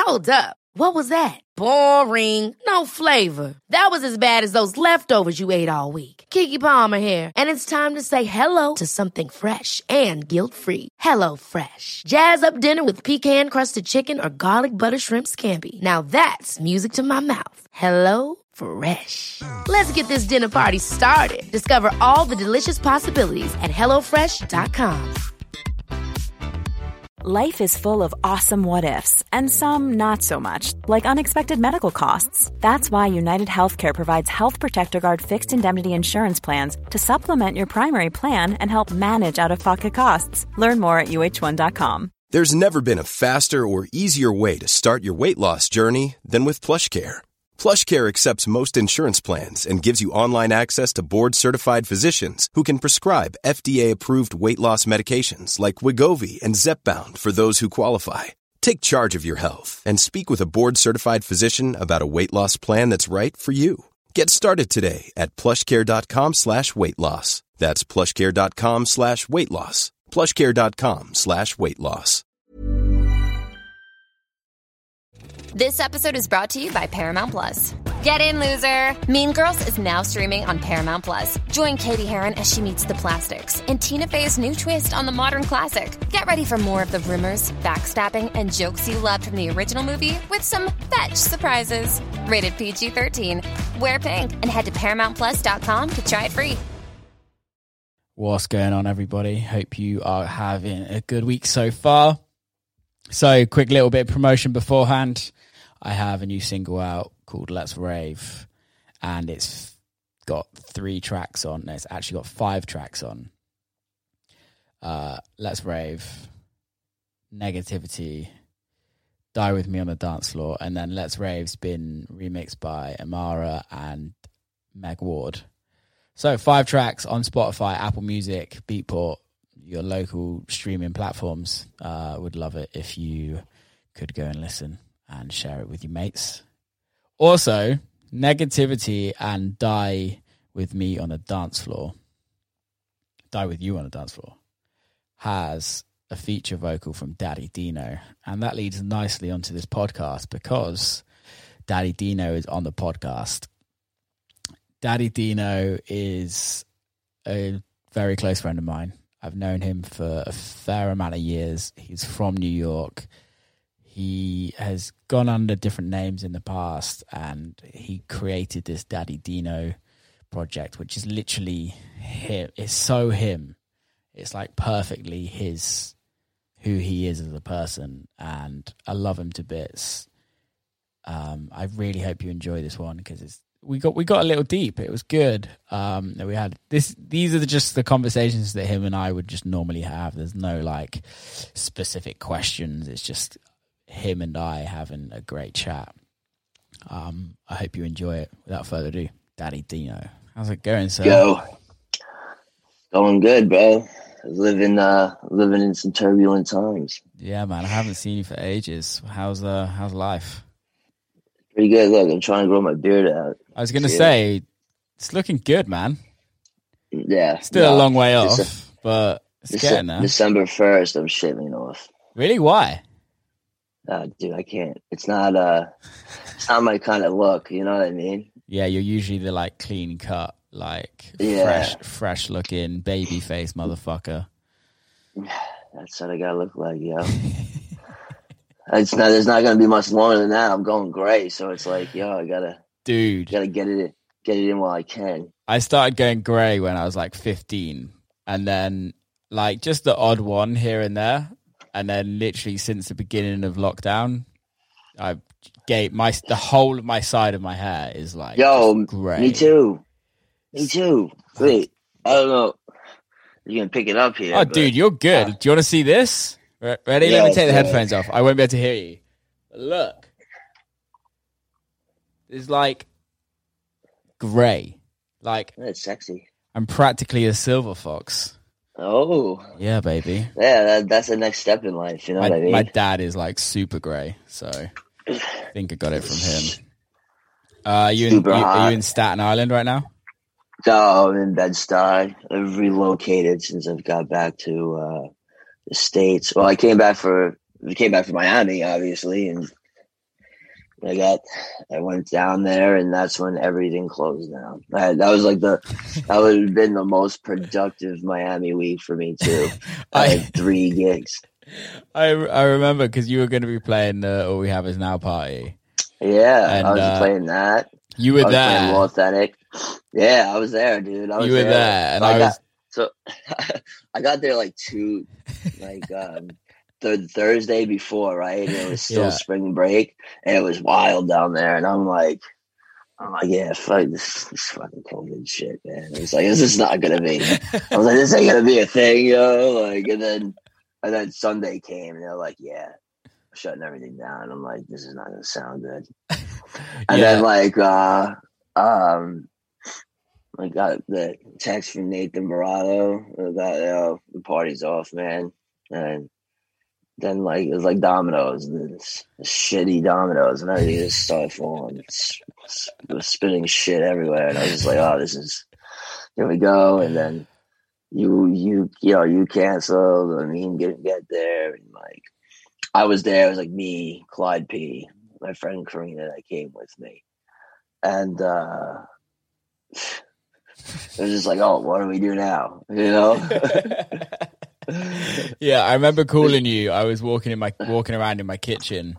Hold up. What was that? Boring. No flavor. That was as bad as those leftovers you ate all week. Keke Palmer here, and it's time to say hello to something fresh and guilt-free. Hello Fresh. Jazz up dinner with pecan-crusted chicken or garlic butter shrimp scampi. Now that's music to my mouth. Hello Fresh. Let's get this dinner party started. Discover all the delicious possibilities at hellofresh.com. Life is full of awesome what-ifs, and some not so much, like unexpected medical costs. That's why United Healthcare provides Health Protector Guard fixed indemnity insurance plans to supplement your primary plan and help manage out-of-pocket costs. Learn more at uh1.com. There's never been a faster or easier way to start your weight loss journey than with PlushCare. PlushCare accepts most insurance plans and gives you online access to board-certified physicians who can prescribe FDA-approved weight loss medications like Wegovy and Zepbound for those who qualify. Take charge of your health and speak with a board-certified physician about a weight loss plan that's right for you. Get started today at plushcare.com/weight loss. That's plushcare.com/weight loss. plushcare.com/weight loss. This episode is brought to you by Paramount Plus. Get in, loser! Mean Girls is now streaming on Paramount Plus. Join Katie Heron as she meets the plastics in Tina Fey's new twist on the modern classic. Get ready for more of the rumors, backstabbing, and jokes you loved from the original movie with some fetch surprises. Rated PG-13. Wear pink and head to ParamountPlus.com to try it free. What's going on, everybody? Hope you are having a good week so far. So, quick little bit of promotion beforehand. I have a new single out called Let's Rave, and it's got 3 tracks on. It's actually got 5 tracks on. Let's Rave, Negativity, Die With Me on the Dance Floor, and then Let's Rave's been remixed by Amara and Meg Ward. So 5 tracks on Spotify, Apple Music, Beatport, your local streaming platforms. Would love it if you could go and listen and share it with your mates. Also, Negativity and Die With Me on a Dance Floor, Die With You on a Dance Floor, has a feature vocal from Daddy Dino. And that leads nicely onto this podcast because Daddy Dino is on the podcast. Daddy Dino is a very close friend of mine. I've known him for a fair amount of years. He's from New York. He has gone under different names in the past, and he created this Daddy Dino project, which is literally him. It's so him. It's like perfectly who he is as a person, and I love him to bits. I really hope you enjoy this one because we got a little deep. It was good. We had this. These are just the conversations that him and I would just normally have. There's no like specific questions. It's just him and I having a great chat. I hope you enjoy it. Without further ado, Daddy Dino, how's it going, sir? Going good, bro. Living in some turbulent times. Yeah, man. I haven't seen you for ages. How's life? Pretty good. Look, I'm trying to grow my beard out. I was going to say, it's looking good, man. Yeah. Still a long way off, but it's getting there. December 1st, I'm shaving off. Really? Why? Dude, I can't. It's not my kind of look. You know what I mean? Yeah, you're usually the like clean cut, like fresh looking baby face motherfucker. That's what I gotta look like, yo. There's not gonna be much longer than that. I'm going gray, so it's like, yo, I gotta get it in while I can. I started going gray when I was like 15, and then like just the odd one here and there, and then literally since the beginning of lockdown, I gave the whole of my side of my hair is like gray. Me too. Wait, I don't know. You're gonna pick it up here. Oh, dude, you're good. Do you want to see this? Ready? Yeah, let me take the headphones off. I won't be able to hear you. But look. It's like grey. Like, that's sexy. I'm practically a silver fox. Oh. Yeah, baby. Yeah, that's the next step in life. You know what I mean? My dad is like super grey, so I think I got it from him. Are you in Staten Island right now? No, I'm in Bed-Stuy. I've relocated since I've got back to the States. Well, I came back for Miami, obviously, and I went down there, and that's when everything closed down. That would have been the most productive Miami week for me too. I had 3 gigs. I remember because you were going to be playing the All We Have Is Now party. Yeah, and I was playing that. You were there. Playing Authentic. Yeah, I was there, dude. You were there, and I got there like the Thursday before, right? And it was still spring break, and it was wild down there. And I'm like, yeah, fuck this fucking COVID shit, man. It's like, this is not gonna be. I was like, this ain't gonna be a thing, yo. Like, and then Sunday came, and they're like, yeah, shutting everything down. I'm like, this is not gonna sound good. And then I got the text from Nathan Barato that the party's off, man. And then it was like dominoes, this shitty dominoes, and everything just started falling. It was spitting shit everywhere, and I was just like, oh, here we go. And then you canceled. I mean, get there, and I was there. It was like me, Clyde P, my friend Karina that came with me, and it was just like, oh, what do we do now? You know? Yeah, I remember calling you. I was walking around in my kitchen.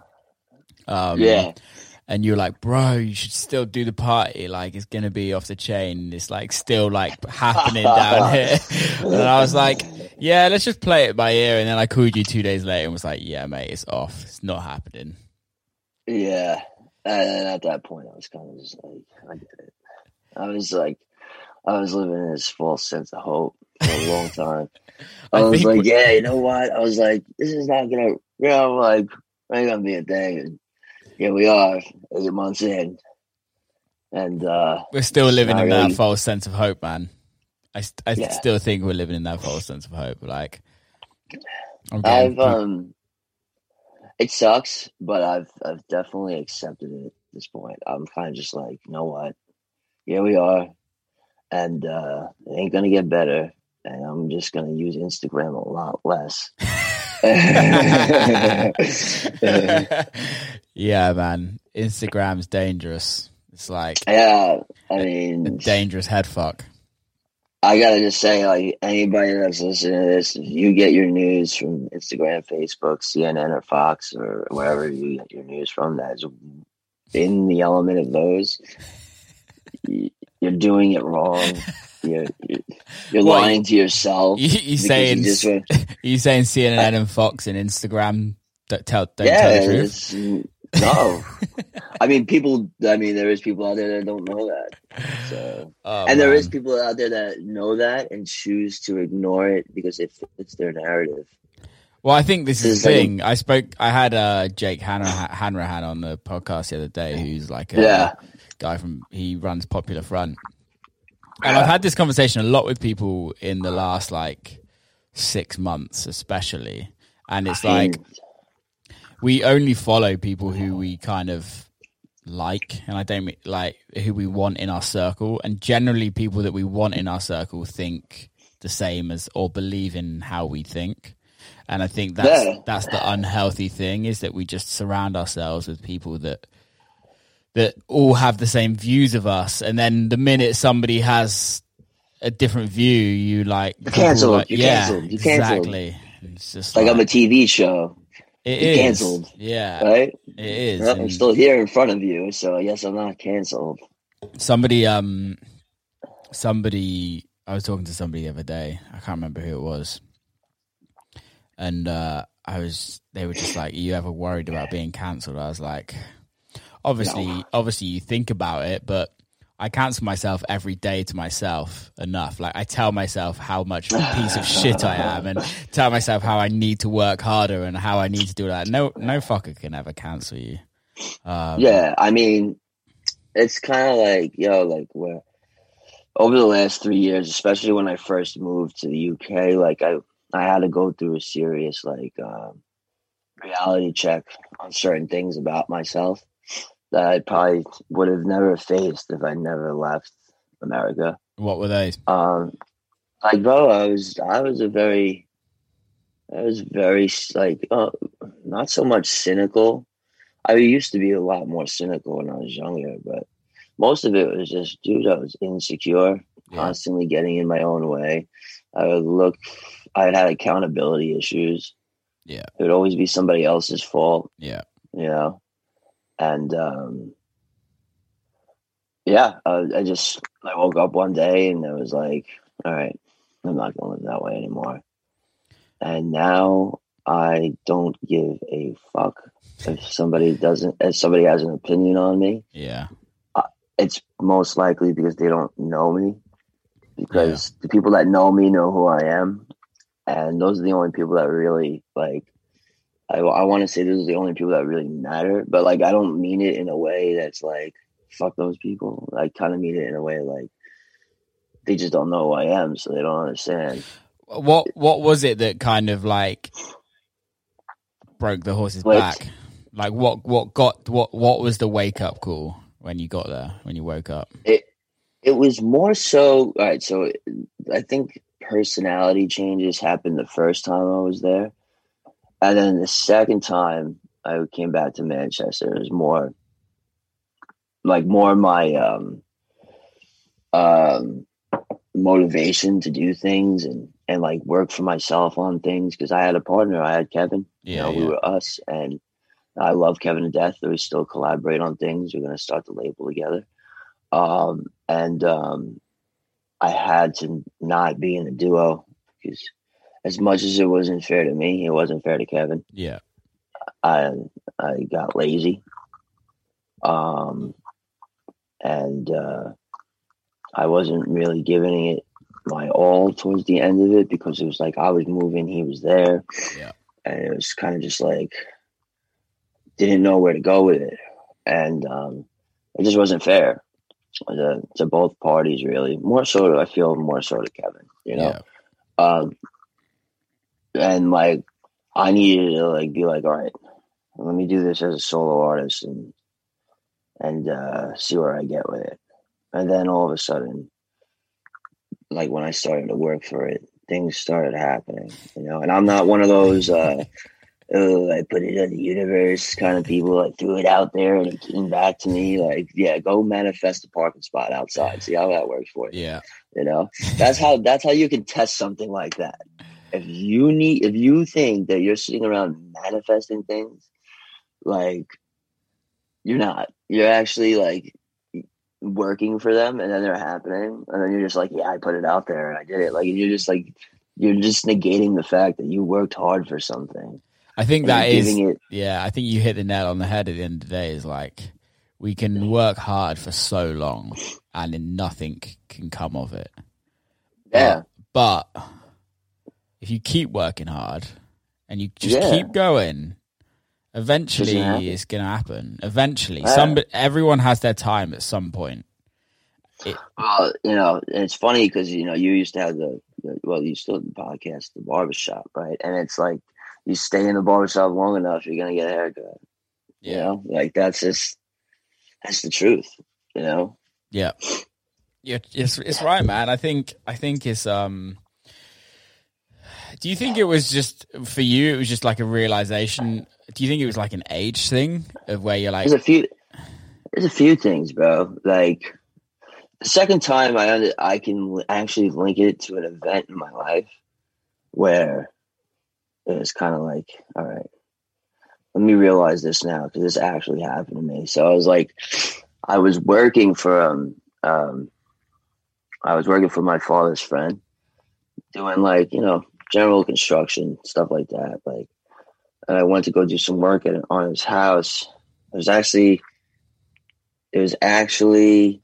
And you were like, bro, you should still do the party. Like, it's gonna be off the chain. It's still happening down here. And I was like, yeah, let's just play it by ear. And then I called you 2 days later and was like, yeah, mate, it's off. It's not happening. Yeah. And at that point, I was kind of just like, I get it. I was living in this false sense of hope for a long time. I was like, yeah, you know what? I was like, this is not gonna, ain't gonna be a thing. And here we are, 8 months in, and we're still living in that false sense of hope, man. I still think we're living in that false sense of hope. It sucks, but I've definitely accepted it at this point. I'm kind of just like, you know what? Here we are, and it ain't gonna get better. And I'm just going to use Instagram a lot less. Yeah, man. Instagram's dangerous. It's a dangerous head fuck. I got to just say, anybody that's listening to this, if you get your news from Instagram, Facebook, CNN, or Fox, or wherever you get your news from that's in the element of those, you're doing it wrong. You're lying to yourself. You saying CNN and Fox and Instagram don't tell the truth? No. There is people out there that don't know that. So, there is people out there that know that and choose to ignore it because it fits their narrative. Well, I think this is the thing. I had Jake Hanrahan on the podcast the other day, who's a guy he runs Popular Front. And I've had this conversation a lot with people in the last 6 months, especially. And it's we only follow people who we kind of like, and I don't mean who we want in our circle. And generally, people that we want in our circle think the same as or believe in how we think. And I think that's the unhealthy thing, is that we just surround ourselves with people that all have the same views of us, and then the minute somebody has a different view, you canceled. Canceled. Exactly. It's just I'm a TV show. You're canceled. Yeah, right. It is. Well, I'm still here in front of you, so I guess I'm not canceled. Somebody. I was talking to somebody the other day. I can't remember who it was, and they were just like, "Are you ever worried about being cancelled?" I was like, Obviously you think about it, but I cancel myself every day to myself enough. I tell myself how much of a piece of shit I am, and tell myself how I need to work harder and how I need to do that. No fucker can ever cancel you. It's kind of where over the last 3 years, especially when I first moved to the UK, I had to go through a serious reality check on certain things about myself that I probably would have never faced if I never left America. What were they? Bro, I was very not so much cynical. I used to be a lot more cynical when I was younger, but most of it was just, dude, I was insecure, constantly getting in my own way. I had accountability issues. Yeah. It would always be somebody else's fault. Yeah. You know? And, I woke up one day and it was like, all right, I'm not going to live that way anymore. And now I don't give a fuck if somebody has an opinion on me. Yeah. It's most likely because they don't know me, because the people that know me know who I am. And those are the only people that really, like, I want to say those are the only people that really matter, but like, I don't mean it in a way that's like, fuck those people. I kind of mean it in a way like they just don't know who I am, so they don't understand. What was it that kind of like broke the horse's back? Like what was the wake up call when you got there, when you woke up? It was more so, all right, so I think personality changes happened the first time I was there. And then the second time I came back to Manchester, it was more my motivation to do things and like work for myself on things, because I had a partner. I had Kevin. We were us, and I love Kevin to death. We still collaborate on things. We're going to start the label together. I had to not be in a duo, because as much as it wasn't fair to me, it wasn't fair to Kevin. Yeah. I got lazy. I wasn't really giving it my all towards the end of it, because it was like I was moving, he was there. Yeah. And it was kind of just like, didn't know where to go with it. And it just wasn't fair to both parties, really. I feel more so to Kevin, you know? Yeah. And like, I needed to like be like, all right, let me do this as a solo artist and see where I get with it. And then all of a sudden, like when I started to work for it, things started happening, you know. And I'm not one of those I put it in the universe kind of people. I threw it out there and it came back to me. Like, yeah, go manifest a parking spot outside. See how that works for you. Yeah. You know, that's how you can test something like that. If you think that you're sitting around manifesting things, like, you're actually like working for them, and then they're happening, and then you're just like, yeah, I put it out there and I did it. Like, you're just negating the fact that you worked hard for something. I think I think you hit the nail on the head at the end of the day. Is like, we can work hard for so long and then nothing can come of it. Yeah. But if you keep working hard and you just keep going, eventually it's going to happen. Eventually. Everyone has their time at some point. Well, you know, it's funny because, you know, you used to have you still have the podcast, The Barbershop, right? And it's like, you stay in the barbershop long enough, you're going to get a haircut. Yeah. You know, like that's the truth, you know? Yeah. Yeah, it's right, man. I think it's do you think it was just for you, it was just like a realization? Do you think it was like an age thing of where you're like, there's a few things, bro. Like the second time I can actually link it to an event in my life where it was kind of like, all right, let me realize this now, because this actually happened to me. So I was like, I was working for my father's friend, doing like, you know, general construction, stuff like that. Like, and I went to go do some work on his house. It was actually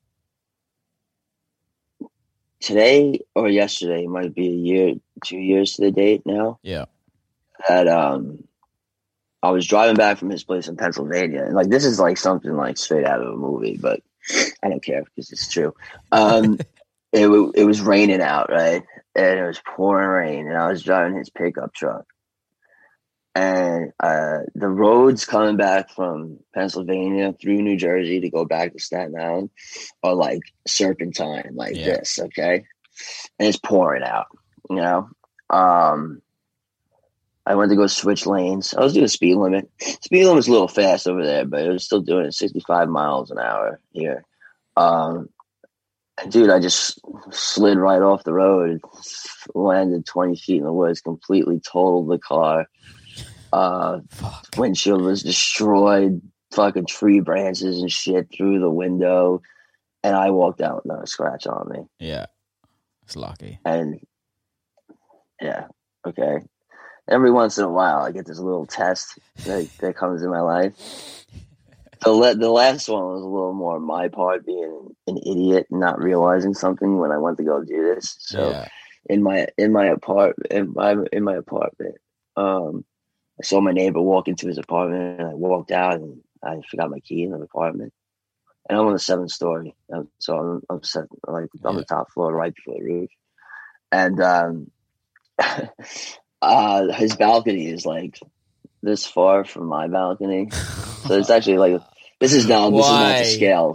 today or yesterday, it might be 2 years to the date now. Yeah. That I was driving back from his place in Pennsylvania, and like, this is like something like straight out of a movie, but I don't care because it's true. It was raining out, right? And it was pouring rain, and I was driving his pickup truck. And the roads coming back from Pennsylvania through New Jersey to go back to Staten Island are like serpentine, like this, okay? And it's pouring out, you know? I went to go switch lanes. I was doing speed limit. Speed limit's a little fast over there, but it was still doing it 65 miles an hour here. And dude, I just slid right off the road, landed 20 feet in the woods, completely totaled the car. Windshield was destroyed, fucking tree branches and shit through the window. And I walked out with no scratch on me. Yeah. It's lucky. And yeah, okay. Every once in a while, I get this little test that comes in my life. The last one was a little more my part being an idiot and not realizing something when I went to go do this. So in my apartment, I saw my neighbor walk into his apartment, and I walked out, and I forgot my key in the apartment. And I'm on the 7th story, so I'm set, like on the top floor, right before the roof. And his balcony is like this far from my balcony, so it's actually like this is not the scale.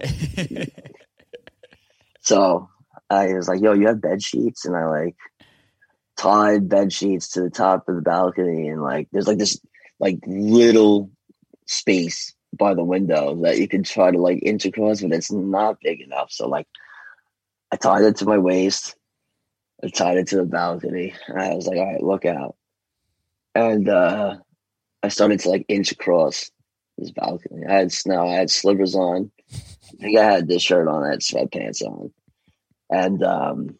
So I was like, "Yo, you have bed sheets?" And I like tied bed sheets to the top of the balcony, and like there's like this like little space by the window that you can try to like inch across, but it's not big enough. So like I tied it to my waist, I tied it to the balcony, and I was like, all right, look out. And I started to like inch across this balcony. I had snow, I had slivers on. I think I had this shirt on, I had sweatpants on. And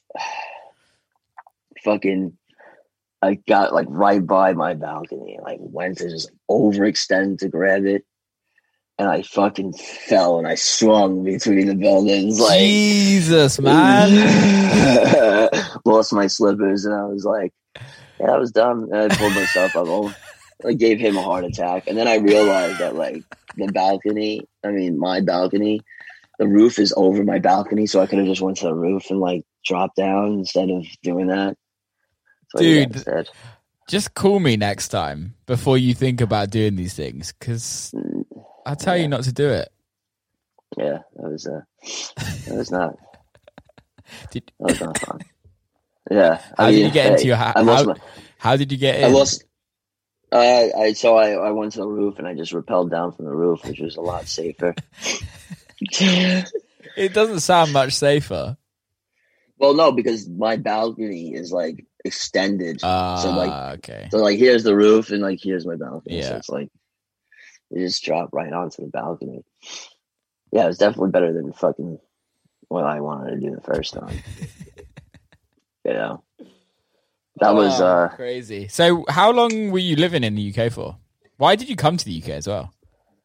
fucking I got like right by my balcony, like went to just like overextend to grab it. And I fucking fell and I swung between the buildings. Like Jesus, man. Lost my slippers, and I was like, yeah, I was dumb. And I pulled myself up. I gave him a heart attack. And then I realized that like my balcony, the roof is over my balcony, so I could have just went to the roof and like dropped down instead of doing that. So dude, just call me next time before you think about doing these things, because I'll tell you not to do it. Yeah, that was not. That was not fun. Yeah. How did you get into your house? How did you get in? I went to the roof and I just rappelled down from the roof, which was a lot safer. It doesn't sound much safer. Well, no, because my balcony is like extended. Okay. So like here's the roof and like here's my balcony. Yeah. So it's like you just drop right onto the balcony. Yeah, it was definitely better than fucking what I wanted to do the first time. You know, that was crazy. So, how long were you living in the UK for? Why did you come to the UK as well?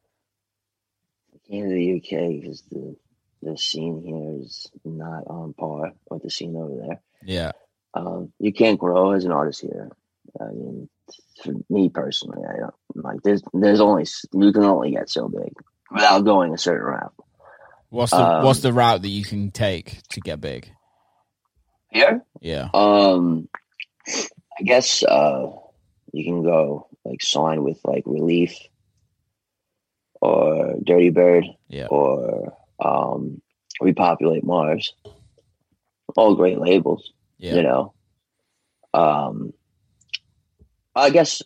I came to the UK because the scene here is not on par with the scene over there. Yeah, you can't grow as an artist here. I mean, for me personally, I don't like. There's only you can only get so big without going a certain route. What's the route that you can take to get big? Here? Yeah. I guess you can go like sign with like Relief or Dirty Bird, or Repopulate Mars. All great labels, you know. I guess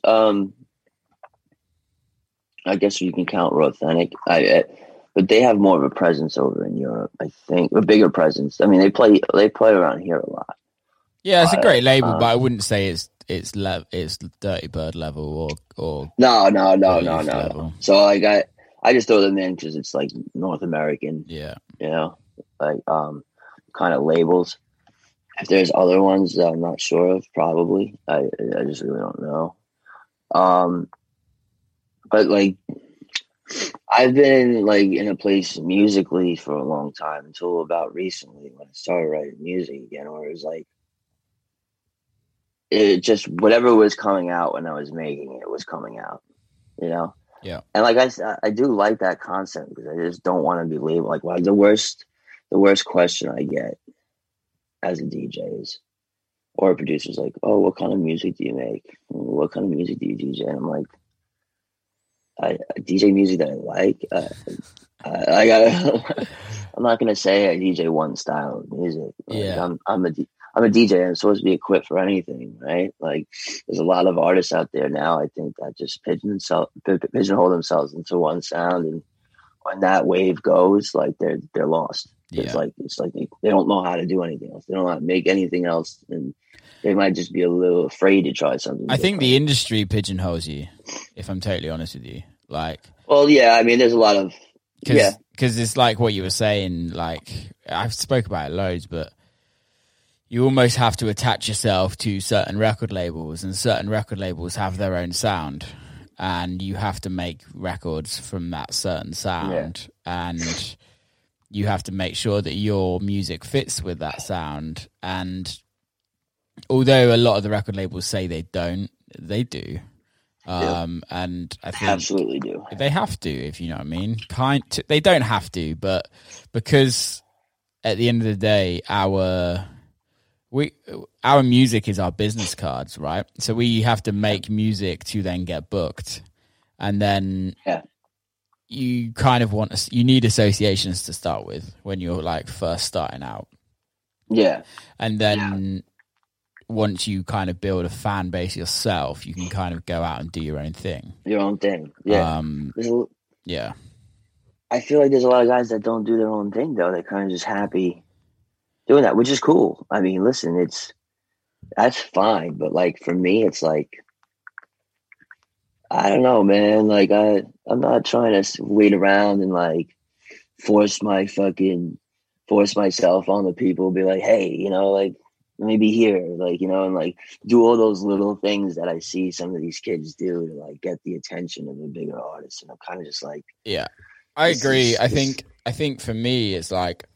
you can count Authentic. But they have more of a presence over in Europe, I think, a bigger presence. I mean, they play around here a lot. Yeah, it's a great label, but I wouldn't say it's Dirty Bird level or no. So like I just throw them in because it's like North American. Yeah, you know, like kind of labels. If there's other ones that I'm not sure of, probably I just really don't know. But like I've been like in a place musically for a long time until about recently when I started writing music again, where it was like it just whatever was coming out when I was making it was coming out, you know. Yeah. And like I do like that concept because I just don't want to be labeled like. Well, the worst question I get as a DJ is, or a producer's like, "Oh, what kind of music do you make? What kind of music do you DJ?" And I'm like, I DJ music that I like. I'm not gonna say I DJ one style of music. Like, yeah. I'm I'm a DJ. I'm supposed to be equipped for anything, right? Like, there's a lot of artists out there now, I think, that just pigeonhole themselves into one sound, and when that wave goes, like they're lost. It's like they don't know how to do anything else. They don't know how to make anything else, and they might just be a little afraid to try something. I think the industry pigeonholes you, if I'm totally honest with you. Like, well, yeah, I mean, there's a lot of because it's like what you were saying. Like, I've spoke about it loads, but you almost have to attach yourself to certain record labels, and certain record labels have their own sound, and you have to make records from that certain sound, and you have to make sure that your music fits with that sound. And although a lot of the record labels say they don't, they do. And I think absolutely do. They have to, if you know what I mean. They don't have to, but because at the end of the day, our music is our business cards, right? So we have to make music to then get booked, and then you kind of you need associations to start with when you're like first starting out. Yeah, and then once you kind of build a fan base yourself, you can kind of go out and do your own thing. Yeah. Yeah. I feel like there's a lot of guys that don't do their own thing, though. They're kind of just happy doing that, which is cool. I mean, listen, that's fine. But like, for me, it's like, I don't know, man. Like, I'm not trying to wait around and like force myself on the people, be like, hey, you know, like, let me be here, like, you know, and like do all those little things that I see some of these kids do to like get the attention of the bigger artists. And I'm kind of just like, yeah, I agree. I think for me, it's like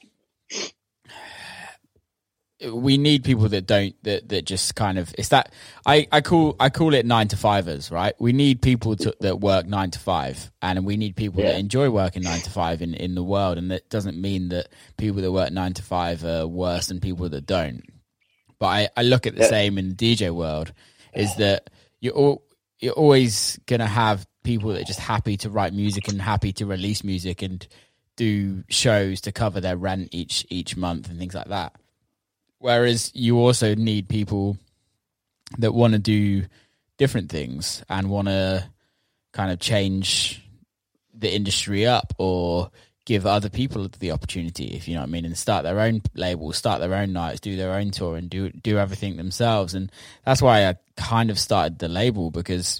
we need people that just kind of, it's that I call it 9-to-5ers, right? We need people that work 9 to 5, and we need people that enjoy working 9 to 5 in the world. And that doesn't mean that people that work 9 to 5 are worse than people that don't. But I look at the same in the DJ world, is that you're always going to have people that are just happy to write music and happy to release music and do shows to cover their rent each month and things like that. Whereas you also need people that want to do different things and want to kind of change the industry up, or give other people the opportunity, if you know what I mean, and start their own labels, start their own nights, do their own tour, and do everything themselves. And that's why I kind of started the label, because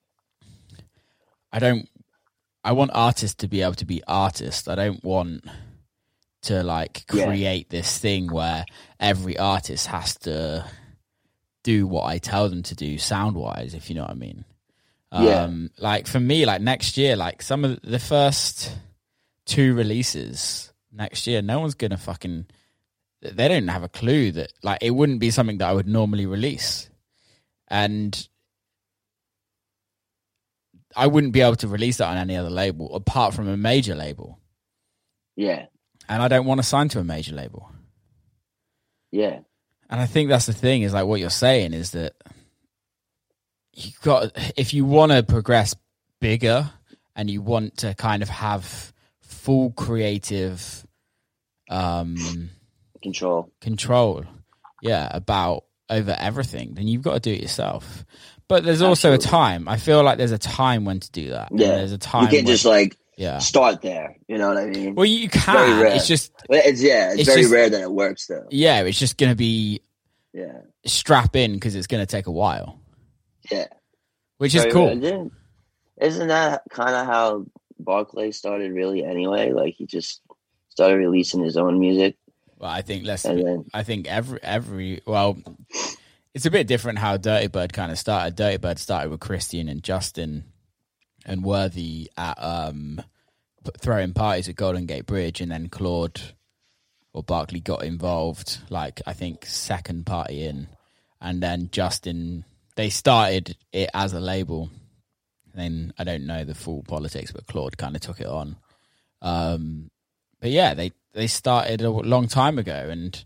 I want artists to be able to be artists. I don't want to like create this thing where every artist has to do what I tell them to do sound wise, if you know what I mean. Like for me, like next year, like some of the first 2 releases next year, no one's gonna they don't have a clue that, like, it wouldn't be something that I would normally release, and I wouldn't be able to release that on any other label apart from a major label. Yeah. And I don't want to sign to a major label. Yeah. And I think that's the thing, is like what you're saying is that if you want to progress bigger and you want to kind of have full creative control, about over everything, then you've got to do it yourself. But there's also a time. I feel like there's a time when to do that. Yeah. There's a time. You can't just like start there. You know what I mean? Well, you can. It's just it's very rare that it works though. Yeah, it's just going to be strap in, because it's going to take a while. Yeah. Which is cool. Isn't that kind of how Barclay started really anyway? Like, he just started releasing his own music. Well, I think it's a bit different how Dirty Bird kind of started. Dirty Bird started with Christian and Justin and Worthy at throwing parties at Golden Gate Bridge, and then Claude or Barclay got involved, like, I think second party in, and then Justin, they started it as a label. Then I don't know the full politics, but Claude kind of took it on. But yeah, they started a long time ago, and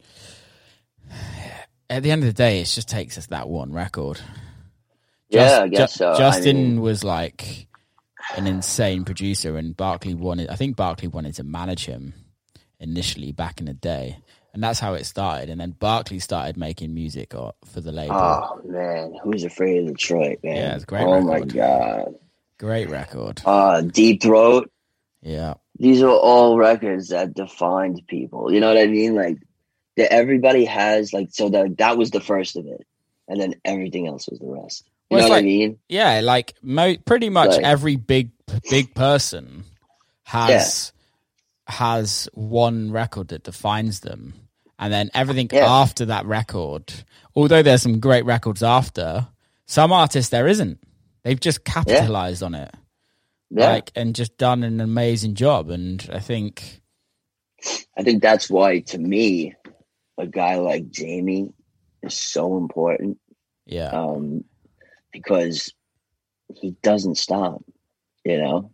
at the end of the day, it just takes us that one record. I guess so. Justin was like an insane producer, and Barclay wanted to manage him initially back in the day. And that's how it started. And then Barkley started making music for the label. Oh, man. Who's Afraid of Detroit, man? Yeah, it's a great record. My God. Great record. Deep Throat. Yeah. These are all records that defined people. You know what I mean? Like, everybody has, like, so that was the first of it. And then everything else was the rest. You know what I mean? Yeah, like, pretty much every big person has one record that defines them. And then everything after that record, although there's some great records after, some artists there isn't. They've just capitalized on it. Yeah. And just done an amazing job. And I think that's why, to me, a guy like Jamie is so important. Yeah. Because he doesn't stop, you know?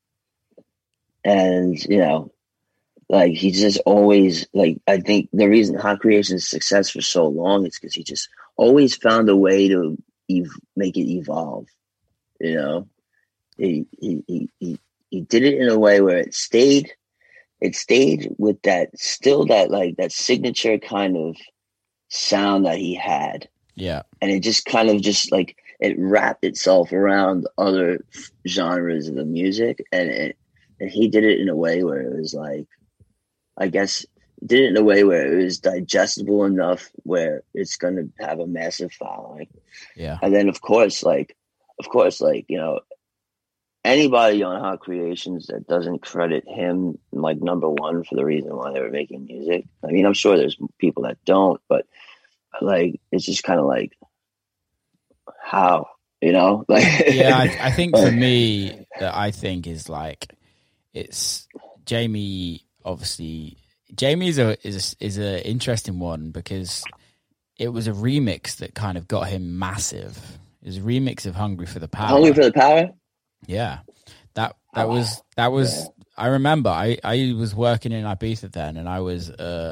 And, you know, like, he's just always, like, I think the reason Hot Creation's success for so long is because he just always found a way to make it evolve, you know? He did it in a way where it stayed with that signature kind of sound that he had. Yeah. And it just kind of like, it wrapped itself around other genres of the music. And he did it in a way where it was like, I guess, did it in a way where it was digestible enough where it's going to have a massive following. Yeah. And then of course, you know, anybody on Hot Creations that doesn't credit him like number one for the reason why they were making music. I mean, I'm sure there's people that don't, but like, it's just kind of like, how, you know? Like, yeah, I think for me, that I think is like, it's Jamie. Obviously, Jamie is a interesting one because it was a remix that kind of got him massive. It was a remix of "Hungry for the Power." Hungry for the Power. Yeah, that was. Yeah. I remember I was working in Ibiza then, and I was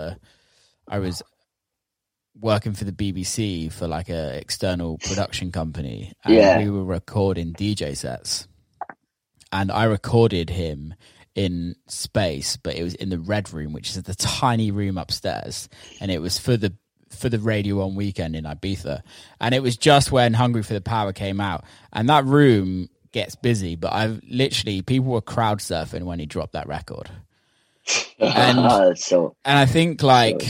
working for the BBC for like a external production company, and we were recording DJ sets, and I recorded him in space, but it was in the Red Room, which is the tiny room upstairs, and it was for the Radio On Weekend in Ibiza, and it was just when Hungry for the Power came out, and that room gets busy, but people were crowd surfing when he dropped that record. And I think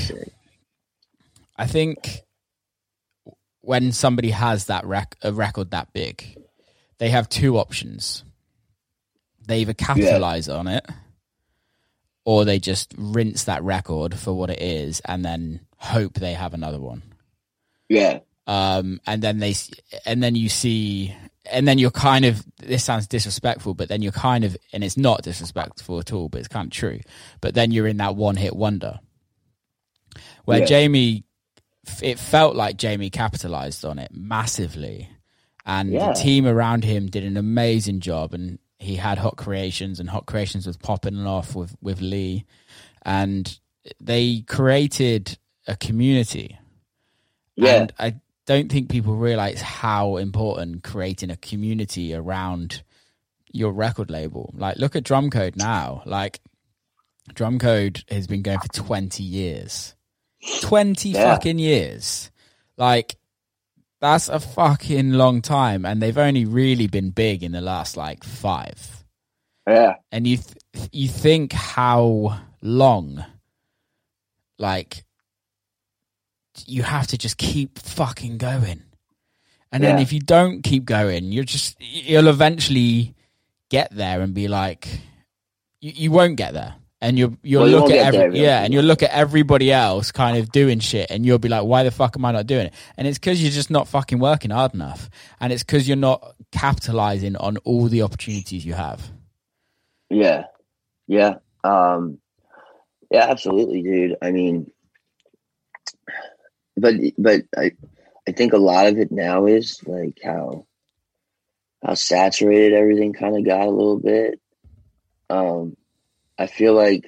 I think when somebody has that a record that big, they have two options. They either capitalize on it, or they just rinse that record for what it is, and then hope they have another one. Yeah. And then you see, and then you're kind of, this sounds disrespectful, but then you're kind of, and it's not disrespectful at all, but it's kind of true. But then you're in that one hit wonder where Jamie, it felt like Jamie capitalized on it massively, and the team around him did an amazing job. And he had Hot Creations, and Hot Creations was popping off with Lee, and they created a community. Yeah. And I don't think people realize how important creating a community around your record label. Like, look at Drumcode now. Like, Drumcode has been going for 20 years. 20 fucking years. Like, that's a fucking long time, and they've only really been big in the last like 5. Yeah. And you think how long, like, you have to just keep fucking going. And then if you don't keep going, you'll eventually get there and be like, you won't get there. And you'll look at and you'll look at everybody else kind of doing shit, and you'll be like, why the fuck am I not doing it? And it's because you're just not fucking working hard enough, and it's because you're not capitalizing on all the opportunities you have. Yeah, absolutely, dude. I mean, but I think a lot of it now is like how saturated everything kind of got a little bit. I feel like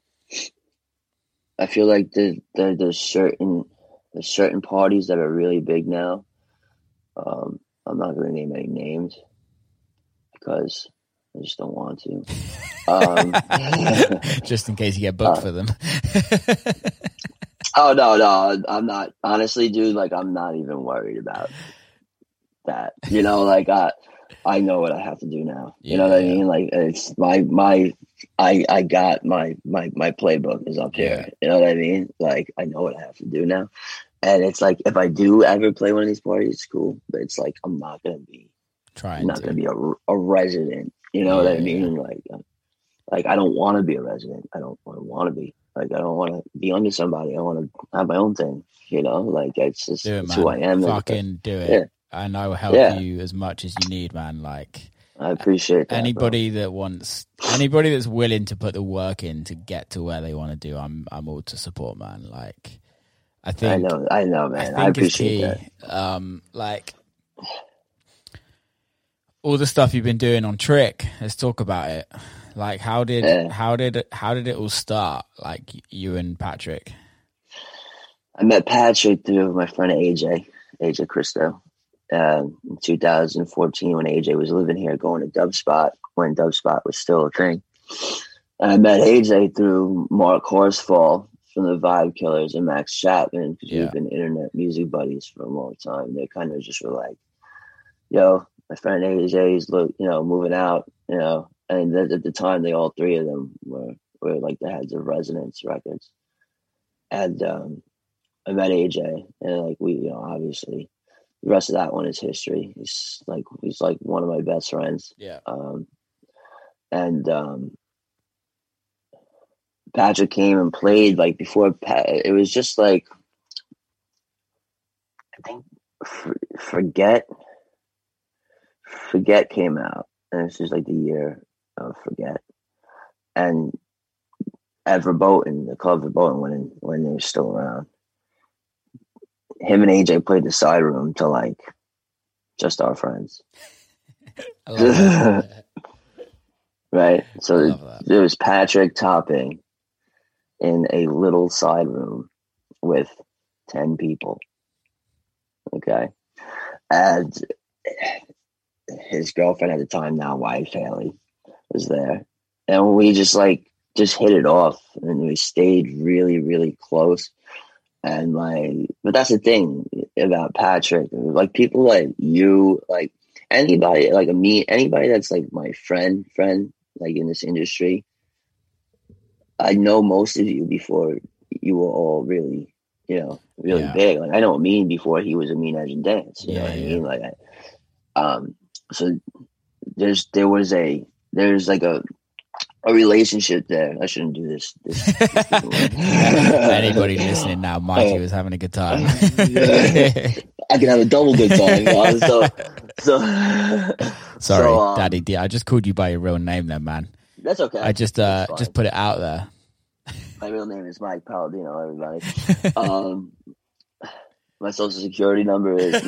there's certain parties that are really big now. I'm not going to name any names because I just don't want to. Just in case you get booked for them. Oh no, I'm not. Honestly, dude, like I'm not even worried about that. You know, like I know what I have to do now. You know what I mean? Like it's I got my playbook is up here. You know what I mean? Like I know what I have to do now. And it's like if I do ever play one of these parties, it's cool. But it's like I'm not gonna be a resident. You know what I mean? Like I don't want to be a resident. I don't want to be. Like I don't want to be under somebody. I want to have my own thing. You know, like it's just it's who I am. Fucking do it. Yeah. And I will help you as much as you need, man. Like I appreciate that. Anybody that's willing to put the work in to get to where they want to do, I'm all to support, man. Like I know, man. I appreciate that. Like all the stuff you've been doing on Trick. Let's talk about it. Like how did it all start? Like you and Patrick. I met Patrick through my friend AJ Christo. In 2014 when AJ was living here going to Dubspot when Dubspot was still a thing. And I met AJ through Mark Horsfall from the Vibe Killers and Max Chapman because we've been internet music buddies for a long time. They kind of just were like, yo, my friend AJ's moving out, and at the time they all three of them were like the heads of Resonance Records. And I met AJ and like we obviously the rest of that one is history. He's like one of my best friends. Yeah. Patrick came and played like before. It was just like I think Forget came out, and it's just like the year of Forget. And at Verboten, the club Verboten, when they were still around. Him and AJ played the side room to like just our friends. I love that. Right. So there was Patrick topping in a little side room with 10 people. Okay. And his girlfriend at the time, now wife Haley, was there. And we just hit it off and we stayed really, really close. And but that's the thing about Patrick. Like people like you, like anybody, like anybody that's like my friend, like in this industry. I know most of you before you were all really, really big. Like I know Amin before he was Amin Edge and Dance. You know what I mean? Like, so there's like a relationship there. I shouldn't do this. Anybody listening now, Mikey was having a good time. I can have a double good time. Sorry, Daddy. I just called you by your real name, then, man. That's okay. I just put it out there. My real name is Mike Palladino. Everybody. My social security number is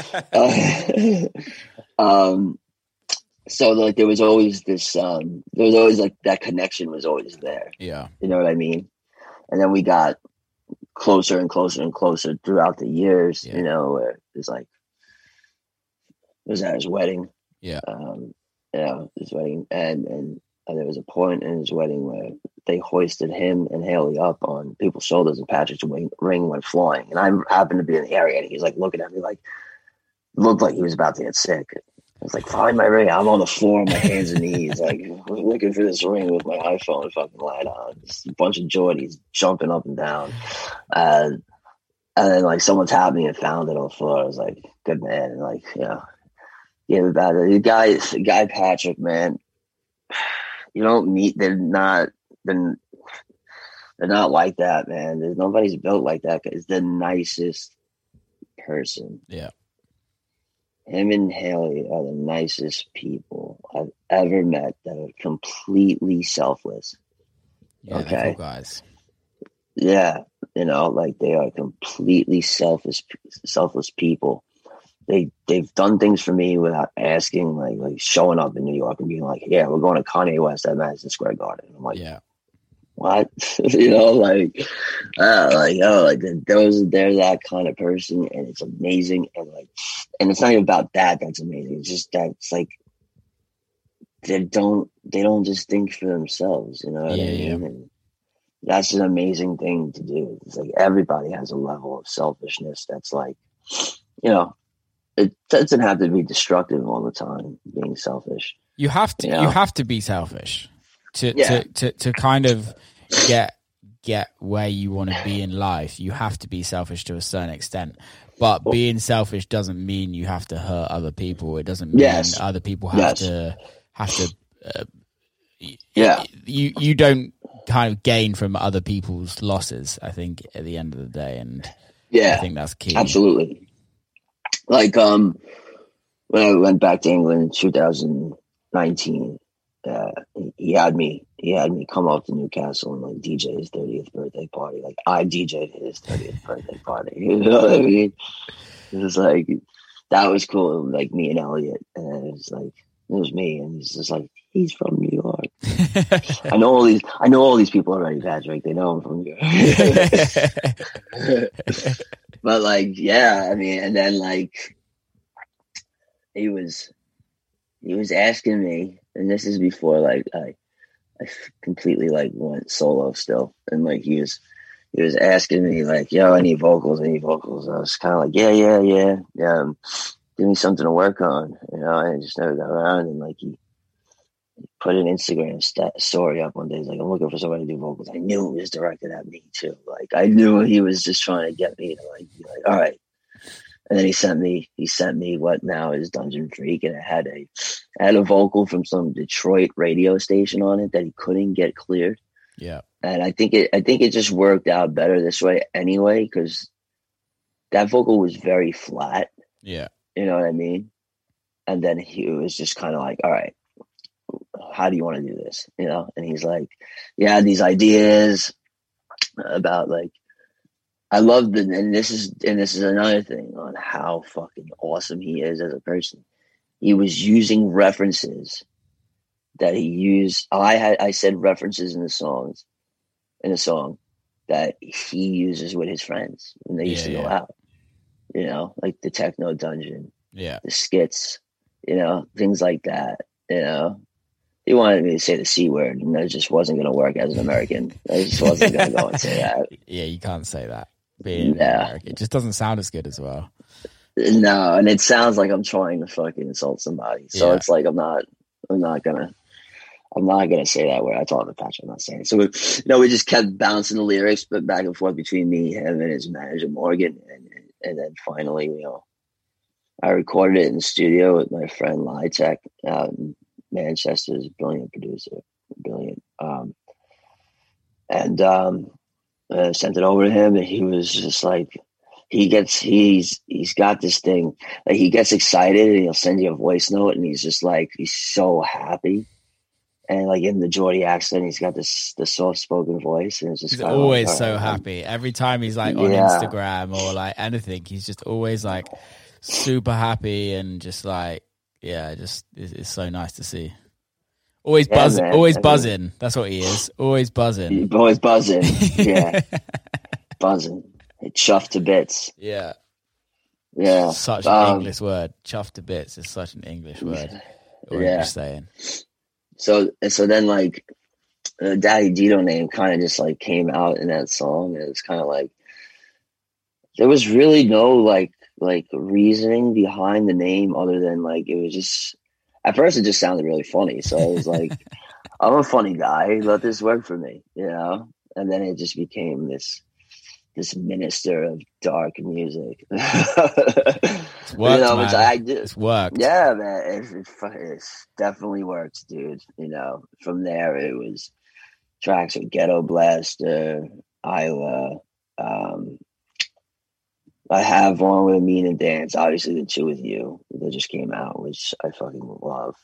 no. So like there was always this like that connection was always there. Yeah. You know what I mean? And then we got closer and closer and closer throughout the years, where it was at his wedding. Yeah. His wedding and there was a point in his wedding where they hoisted him and Haley up on people's shoulders and Patrick's ring went flying. And I happened to be in the area and he's like looking at me like looked like he was about to get sick. I was like, find my ring. I'm on the floor on my hands and knees, like looking for this ring with my iPhone fucking light on. Just a bunch of Geordies jumping up and down. And then like someone tapped me and found it on the floor. I was like, good man. And like, gave it back. The guy Patrick, man, you don't meet, they're not like that, man. There's nobody's built like that. It's the nicest person. Yeah. Him and Haley are the nicest people I've ever met that are completely selfless. Yeah, okay. They're cool guys. Yeah, like they are completely selfless people. They've done things for me without asking, like showing up in New York and being like, "Yeah, we're going to Kanye West at Madison Square Garden." I'm like, yeah. What? They're that kind of person, and it's amazing. And it's not even about that. That's amazing. It's just that it's like they don't just think for themselves. You know what I mean? And that's an amazing thing to do. It's like everybody has a level of selfishness that's like, you know, it doesn't have to be destructive all the time, being selfish. You have to, you have to be selfish to kind of get where you want to be in life. You have to be selfish to a certain extent, but being selfish doesn't mean you have to hurt other people. It doesn't mean other people have to you don't kind of gain from other people's losses, I think, at the end of the day. And I think that's key. Absolutely. Like, when I went back to England in 2019, he had me come up to Newcastle and like DJ his 30th birthday party. Like, I DJ'd his 30th birthday party. You know what I mean? It was like, that was cool. Like, me and Elliot, and it was me, and he's just like, he's from New York. I know all these people already, Patrick. They know I'm from New York. But like, yeah, I mean, and then like, he was asking me, and this is before like I completely like went solo still, and like he was asking me like, yo, any vocals? I was kind of like, yeah. Give me something to work on, you know. I just never got around, and like he put an Instagram story up one day. He's like, I'm looking for somebody to do vocals. I knew it was directed at me too. Like, I knew he was just trying to get me to like be like, all right. And then he sent me what now is Dungeon Freak, and it had a vocal from some Detroit radio station on it that he couldn't get cleared. Yeah. And I think it just worked out better this way anyway, because that vocal was very flat. Yeah. You know what I mean? And then he was just kind of like, all right, how do you want to do this? You know? And he's like, yeah, these ideas about like, I love and this is another thing on how fucking awesome he is as a person. He was using references that he used. I said references in the song that he uses with his friends when they used to go out. You know, like the Techno Dungeon, the skits, you know, things like that. You know, he wanted me to say the C word, and that just wasn't going to work as an American. I just wasn't going to go and say that. Yeah, you can't say that. Being American, it just doesn't sound as good as well. No, and it sounds like I'm trying to fucking insult somebody. So it's like I'm not gonna say that word. I told him to patch. I'm not saying it. So we just kept bouncing the lyrics, but back and forth between me, him, and his manager Morgan, and then finally, you know, I recorded it in the studio with my friend Lytech out in Manchester. He's a brilliant producer, sent it over to him, and he was just like, he's got this thing, like he gets excited and he'll send you a voice note, and he's just like, he's so happy, and like in the Geordie accent, he's got the soft spoken voice, and it's just he's always like, so happy. Every time he's like on Instagram or like anything, he's just always like super happy and just like, just it's so nice to see. Always buzzing, buzzing. That's what he is. Always buzzing. Always buzzing. Yeah. Buzzing. Chuffed to bits. Yeah. Yeah. Such an English word. Chuffed to bits is such an English word. English saying. So then like Daddy Dito name kind of just like came out in that song, and it's kind of like there was really no like reasoning behind the name other than like it was just, at first it just sounded really funny. So I was like, I'm a funny guy, let this work for me, you know? And then it just became this minister of dark music. It's worked, you know, which I do. It's worked. Yeah, man. It definitely worked, dude. You know, from there it was tracks with Ghetto Blaster, Iowa. I have one with Amin and Dance, obviously the two with you that just came out, which I fucking love.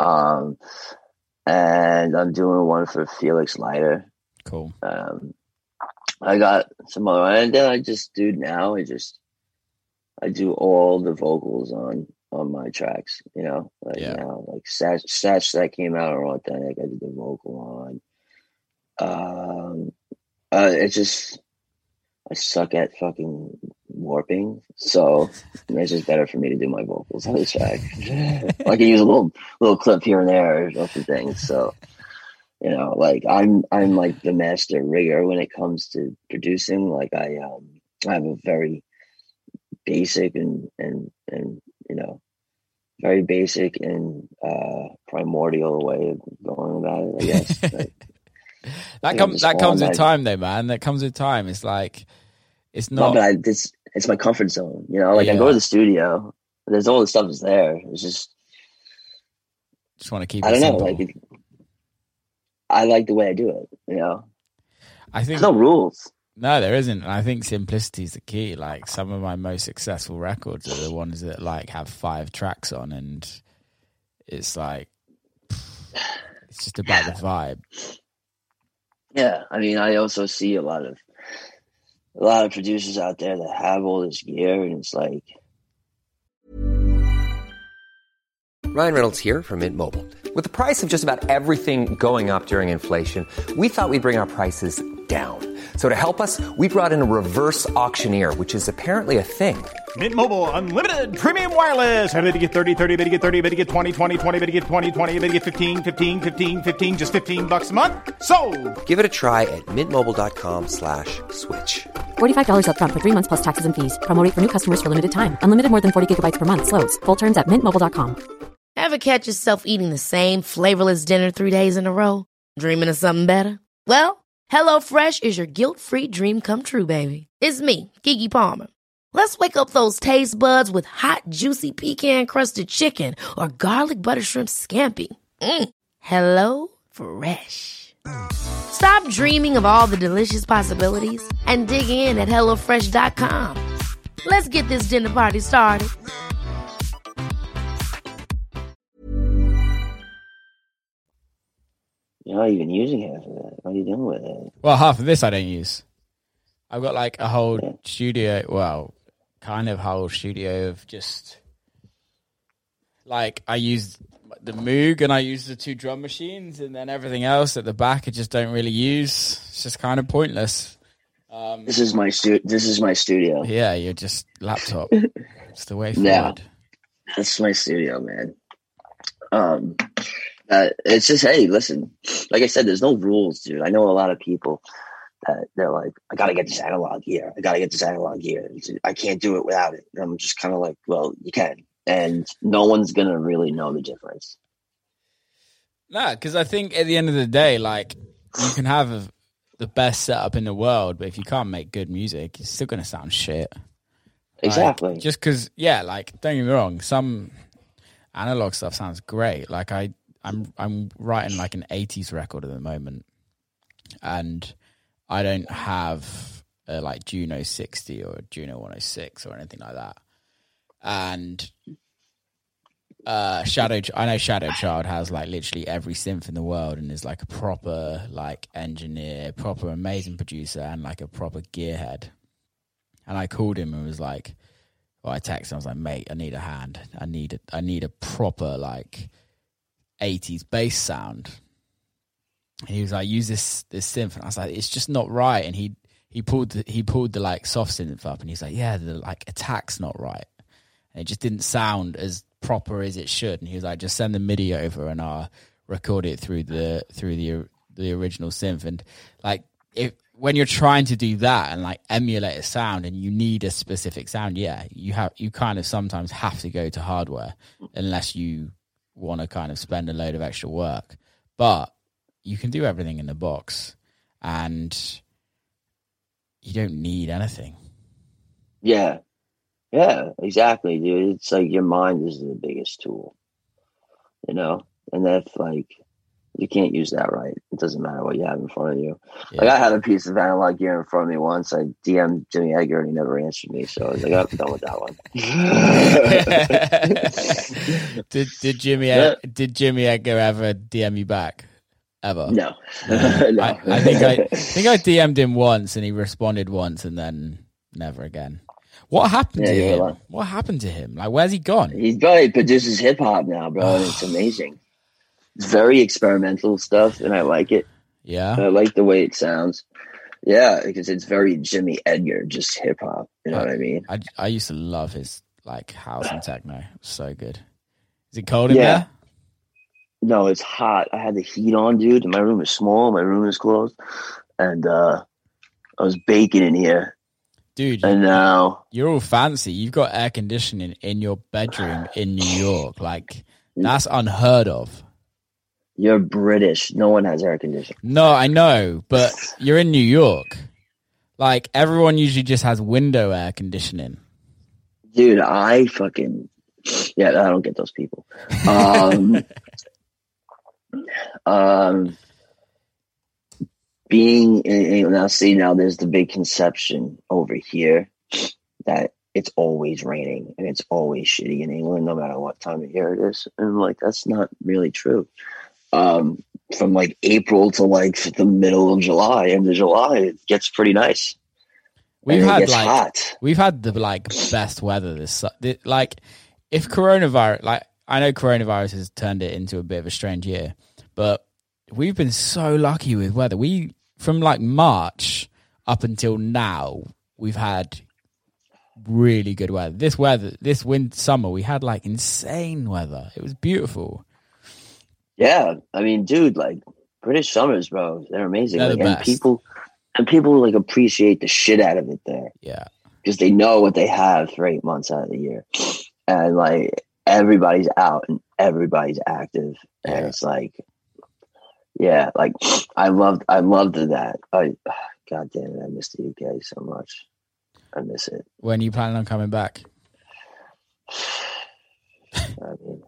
And I'm doing one for Felix Leiter. Cool. I got some other, and then I just do now. I do all the vocals on my tracks, you know, now, like Satch that came out are authentic. I did the vocal on. It's just, I suck at fucking warping, so it's just better for me to do my vocals on the track. I can use a little clip here and there of the things. So You know, like I'm like the master rigger when it comes to producing. Like I have a very basic and you know, very basic and primordial way of going about it, I guess. that comes with time, though, man. That comes with time. It's like it's not. No, but it's my comfort zone. You know, like I go to the studio. There's all the stuff is there. It's just want to keep. I don't simple. know. Like I like the way I do it. You know, I think there's no rules. No, there isn't. And I think simplicity is the key. Like some of my most successful records are the ones that like have 5 tracks on, and it's like it's just about the vibe. Yeah, I mean, I also see a lot of producers out there that have all this gear, and it's like. Ryan Reynolds here from Mint Mobile. With the price of just about everything going up during inflation, we thought we'd bring our prices down. So to help us, we brought in a reverse auctioneer, which is apparently a thing. Mint Mobile Unlimited Premium Wireless. How to get 30, 30, how to get 30, how to get 20, 20, 20, how to get 20, 20, how to get 15, 15, 15, 15, just $15 a month? Sold! Give it a try at mintmobile.com/switch. $45 up front for 3 months plus taxes and fees. Promo rate for new customers for limited time. Unlimited more than 40 gigabytes per month. Slows full terms at mintmobile.com. Ever catch yourself eating the same flavorless dinner 3 days in a row? Dreaming of something better? Well, HelloFresh is your guilt-free dream come true, baby. It's me, Keke Palmer. Let's wake up those taste buds with hot, juicy pecan-crusted chicken or garlic butter shrimp scampi. Hello Fresh. Stop dreaming of all the delicious possibilities and dig in at HelloFresh.com. Let's get this dinner party started. You're not even using half of that. What are you doing with it? Well, half of this I don't use. I've got like a whole studio, well, kind of whole studio of just like I use the Moog and I use the 2 drum machines, and then everything else at the back I just don't really use. It's just kind of pointless. This is my studio. Yeah, you're just laptop. It's the way forward. Yeah, that's my studio, man. It's just, hey, listen, like I said, there's no rules, dude. I know a lot of people that they're like, I got to get this analog gear. I can't do it without it. And I'm just kind of like, well, you can. And no one's going to really know the difference. No, because I think at the end of the day, like, you can have the best setup in the world, but if you can't make good music, it's still going to sound shit. Exactly. Like, just because, yeah, like, don't get me wrong, some analog stuff sounds great. Like, I'm writing like an 80s record at the moment, and I don't have a like Juno 60 or Juno 106 or anything like that. And I know Shadow Child has like literally every synth in the world and is like a proper like engineer, proper amazing producer, and like a proper gearhead. And I called him and was like, well, I texted him, I was like, mate, I need a hand. I need a proper like 80s bass sound. And he was like, use this synth, and I was like, it's just not right. And he pulled the like soft synth up, and he's like, yeah, the like attack's not right, and it just didn't sound as proper as it should. And he was like, just send the MIDI over and I'll record it through the original synth. And like, when you're trying to do that and like emulate a sound and you need a specific sound, yeah, you kind of sometimes have to go to hardware unless you want to kind of spend a load of extra work. But you can do everything in the box and you don't need anything. Yeah, exactly, dude. It's like your mind is the biggest tool, you know? And if like you can't use that right, it doesn't matter what you have in front of you. Yeah. Like I had a piece of analog gear in front of me once. I DM'd Jimmy Edgar and he never answered me, so I was like, I'm done with that one. Did Jimmy Edgar ever DM you back? Ever? No. No. I think I DM'd him once and he responded once and then never again. What happened to him? Like, what happened to him? Like, where's he gone? He produces hip hop now, bro, and it's amazing. It's very experimental stuff, and I like it. Yeah, I like the way it sounds. Yeah, because it's very Jimmy Edgar, just hip hop. You know what I mean? I used to love his like house and techno. It was so good. Is it cold in there? No, it's hot. I had the heat on, dude. My room is small. My room is closed. And I was baking in here. Dude, and now you're all fancy. You've got air conditioning in your bedroom in New York. Like, that's unheard of. You're British. No one has air conditioning. No, I know, but you're in New York. Like, everyone usually just has window air conditioning. Dude, I don't get those people. Being in now there's the big conception over here that it's always raining and it's always shitty in England, no matter what time of year it is. And like, that's not really true. From like April to like the middle of July, end of July, it gets pretty nice. We've had hot. We've had the like best weather like, if coronavirus, like, I know coronavirus has turned it into a bit of a strange year, but we've been so lucky with weather. From like March up until now, we've had really good weather. This summer, we had like insane weather. It was beautiful. Yeah, I mean, dude, like British summers, bro, they're amazing. They're like, the best. And people like appreciate the shit out of it there. Yeah, because they know what they have for 8 months out of the year, and like everybody's out and everybody's active, and it's like, yeah, like I loved that. God damn it, I miss the UK so much. I miss it. When are you planning on coming back? I mean,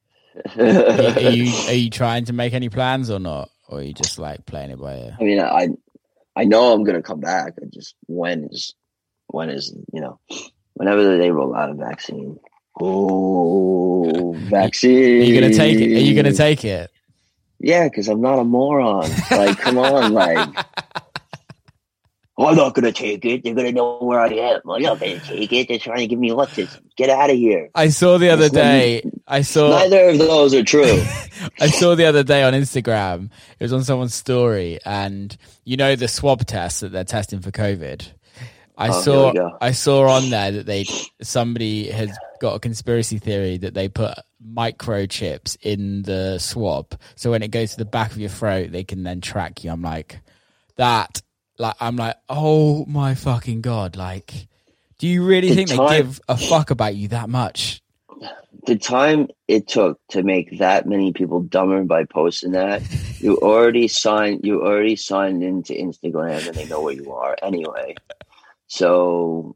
are you trying to make any plans or not, or are you just like playing it by ear? I mean, I know I'm gonna come back. I just when is whenever they roll out a vaccine. Oh, vaccine! Are you gonna take it? Are you gonna take it? Yeah, because I'm not a moron. Like, come on, like, I'm not gonna take it. They're gonna know where I am. I'm not gonna take it. They're trying to give me autism. Get out of here. I saw the other day. Neither of those are true. I saw the other day on Instagram. It was on someone's story, and you know the swab test that they're testing for COVID. I saw on there that somebody has got a conspiracy theory that they put microchips in the swab, so when it goes to the back of your throat, they can then track you. I'm like, oh my fucking God! Like, do you really think they give a fuck about you that much? The time it took to make that many people dumber by posting that, you already signed into Instagram, and they know where you are anyway. So,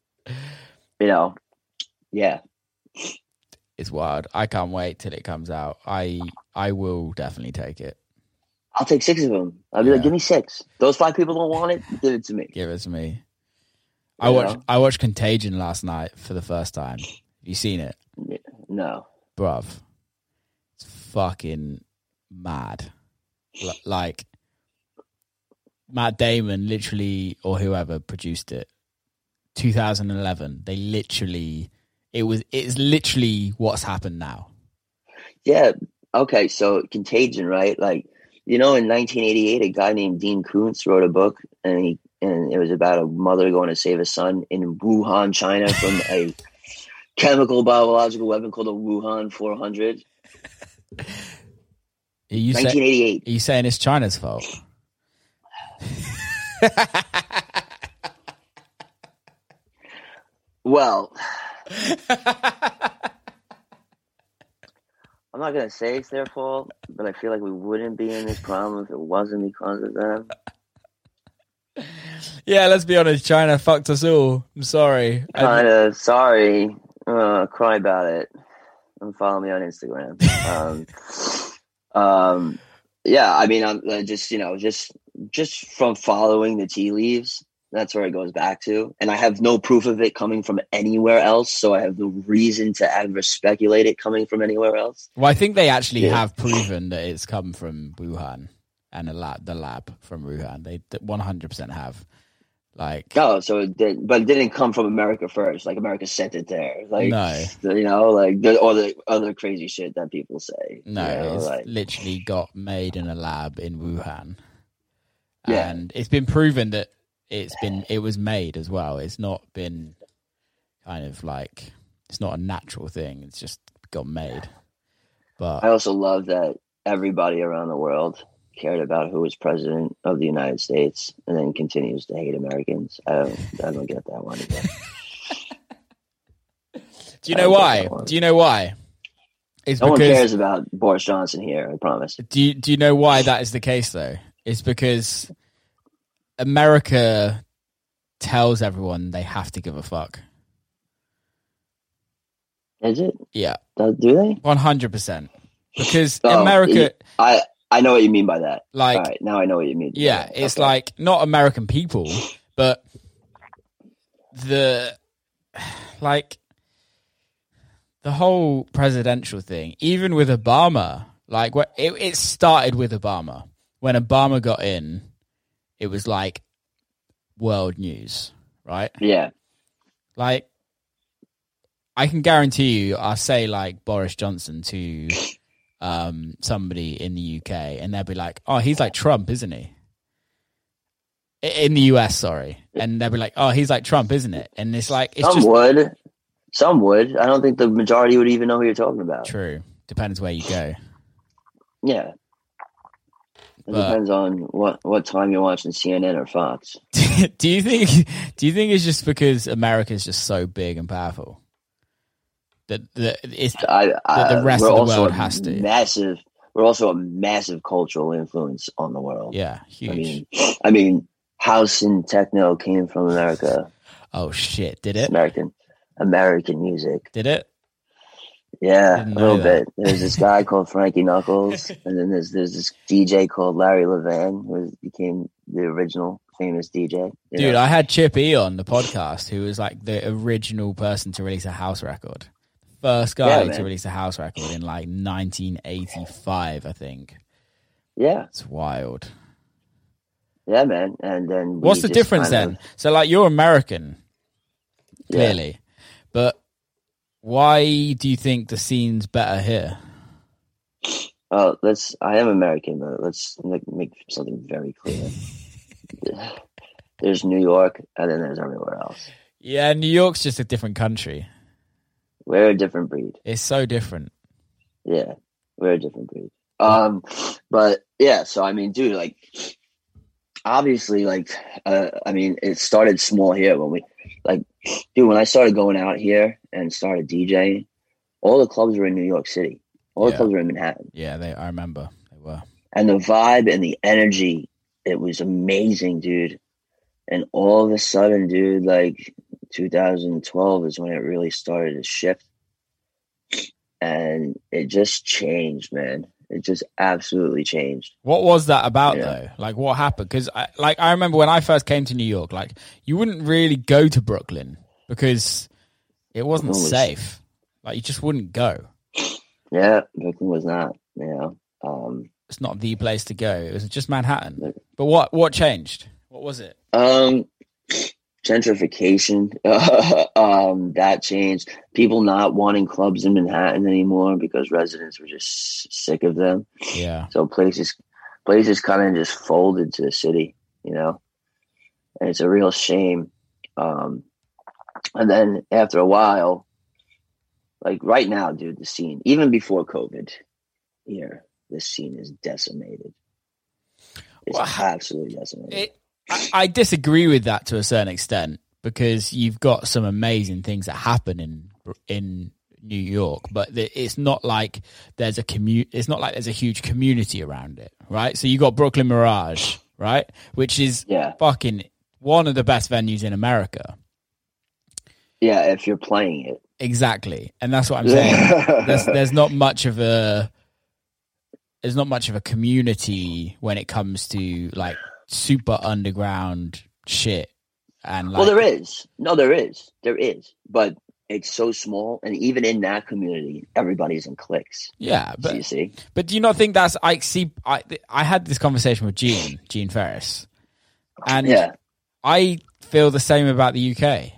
yeah. It's wild. I can't wait till it comes out. I will definitely take it. I'll take 6 of them. I'll be like, give me 6. Those 5 people don't want it, give it to me. Give it to me. I watched Contagion last night for the first time. Have you seen it? No. Bruv. It's fucking mad. Like, Matt Damon literally, or whoever produced it, 2011, it's literally what's happened now. Yeah. Okay. So Contagion, right? Like, in 1988, a guy named Dean Koontz wrote a book, and it was about a mother going to save a son in Wuhan, China, from a chemical biological weapon called a Wuhan 400. 1988. Are you saying it's China's fault? Well, I'm not going to say it's their fault, but I feel like we wouldn't be in this problem if it wasn't because of them. Yeah, let's be honest. China fucked us all. I'm sorry. Sorry. Cry about it. And follow me on Instagram. Yeah, I mean, I'm just from following the tea leaves, that's where it goes back to. And I have no proof of it coming from anywhere else, so I have no reason to ever speculate it coming from anywhere else. Well, I think they actually have proven that it's come from Wuhan and the lab from Wuhan. They 100% have. Like, so it did, but it didn't come from America first. Like, America sent it there. Like, no, like all the other crazy shit that people say. No, it's literally got made in a lab in Wuhan. Yeah. And it's been proven that it was made as well. It's not been kind of like, it's not a natural thing. It's just got made. But I also love that everybody around the world cared about who was president of the United States and then continues to hate Americans. I don't get that one again. Do you know why? Do you know why? It's no one cares about Boris Johnson here, I promise. Do you know why that is the case, though? It's because America tells everyone they have to give a fuck. Is it? Yeah. Do they? 100%. Because America... I know what you mean by that. Like, all right, now I know what you mean. Yeah, it's like not American people, but the whole presidential thing, even with Obama, like it started with Obama. When Obama got in, it was like world news, right? Yeah. Like, I can guarantee you, I'll say like Boris Johnson to somebody in the UK, and they'll be like, "Oh, he's like Trump, isn't he?" In the US, sorry, and they'll be like, "Oh, he's like Trump, isn't it?" And it's like, some would. I don't think the majority would even know who you're talking about. True, depends where you go. Yeah, it depends on what time you're watching CNN or Fox. Do you think it's just because America's just so big and powerful? That the rest of the world has to. We're also a massive cultural influence on the world. Yeah, huge. I mean, house and techno came from America. Oh shit! Did it? American music. Did it? Yeah, a little bit. There's this guy called Frankie Knuckles, and then there's this DJ called Larry Levan, who became the original famous DJ. Dude, I had Chip E on the podcast, who was like the original person to release a house record. First guy to release a house record in like 1985, I think. Yeah. It's wild. Yeah, man. And then what's the difference then? So like you're American, clearly. But why do you think the scene's better here? I am American, but let's make something very clear. There's New York, and then there's everywhere else. Yeah, New York's just a different country. We're a different breed. It's so different. Yeah, we're a different breed. But yeah, so I mean, dude, like, obviously, like, I mean, it started small here when when I started going out here and started DJing, all the clubs were in New York City. All the clubs were in Manhattan. Yeah, I remember they were. And the vibe and the energy, it was amazing, dude. And all of a sudden, dude, like 2012 is when it really started to shift. And it just changed, man. It just absolutely changed. What was that about, though? Like, what happened? Because, I remember when I first came to New York, like, you wouldn't really go to Brooklyn because it wasn't safe. Like, you just wouldn't go. Yeah, Brooklyn was not, it's not the place to go. It was just Manhattan. But what changed? What was it? Gentrification. That changed. People not wanting clubs in Manhattan anymore because residents were just sick of them. Yeah. So places kind of just folded to the city, and it's a real shame. And then after a while, like right now, dude, the scene, even before COVID here, this scene is decimated. It's absolutely decimated. I disagree with that to a certain extent because you've got some amazing things that happen in New York, but it's not like there's it's not like there's a huge community around it, right? So you got Brooklyn Mirage, right, which is fucking one of the best venues in America. Yeah, if you're playing it. Exactly. And that's what I'm saying. There's not much of a community when it comes to like super underground shit. And like, well, there is. No, there is. There is. But it's so small, and even in that community, everybody's in cliques. Yeah, but so you see. But do you not think that's I had this conversation with Gene Ferris. And I feel the same about the UK.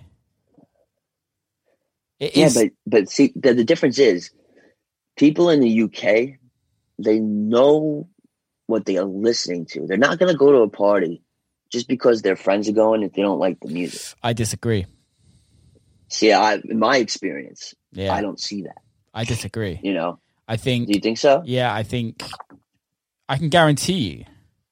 But see, the difference is people in the UK, they know what they are listening to. They're not going to go to a party just because their friends are going if they don't like the music. I disagree. See, in my experience, I don't see that. I disagree. I think. Do you think so? Yeah, I think I can guarantee you.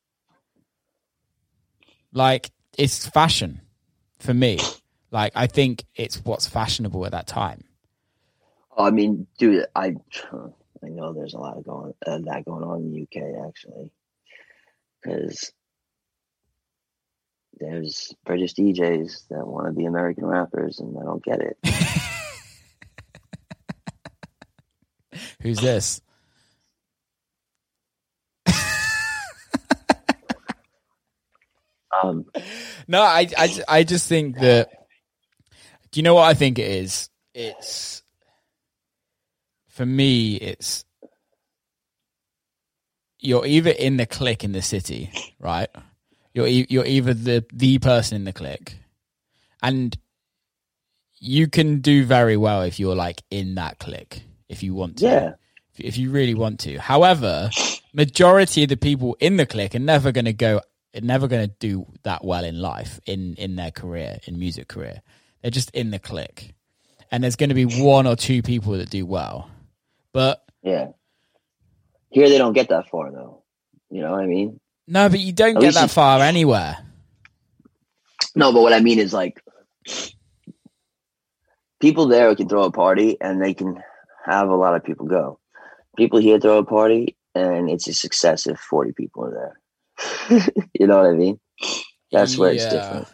Like, it's fashion for me. Like, I think it's what's fashionable at that time. Oh, I mean, dude, I know there's a lot of that going on in the UK, actually, because there's British DJs that want to be American rappers, and I don't get it. Who's this? No, I just think that. Do you know what I think it is? It's for me. It's you're either in the clique in the city, right? You're either the person in the clique, and you can do very well if you're like in that clique if you want to. Yeah. If you really want to. However, majority of the people in the clique are never going to do that well in life, in their career, in music career. They're just in the clique. And there's going to be one or two people that do well. But yeah. Here they don't get that far though. You know what I mean? No, but you don't get that far anywhere. No, but what I mean is like people there can throw a party and they can have a lot of people go. People here throw a party and it's a success if 40 people are there. You know what I mean? That's where it's different.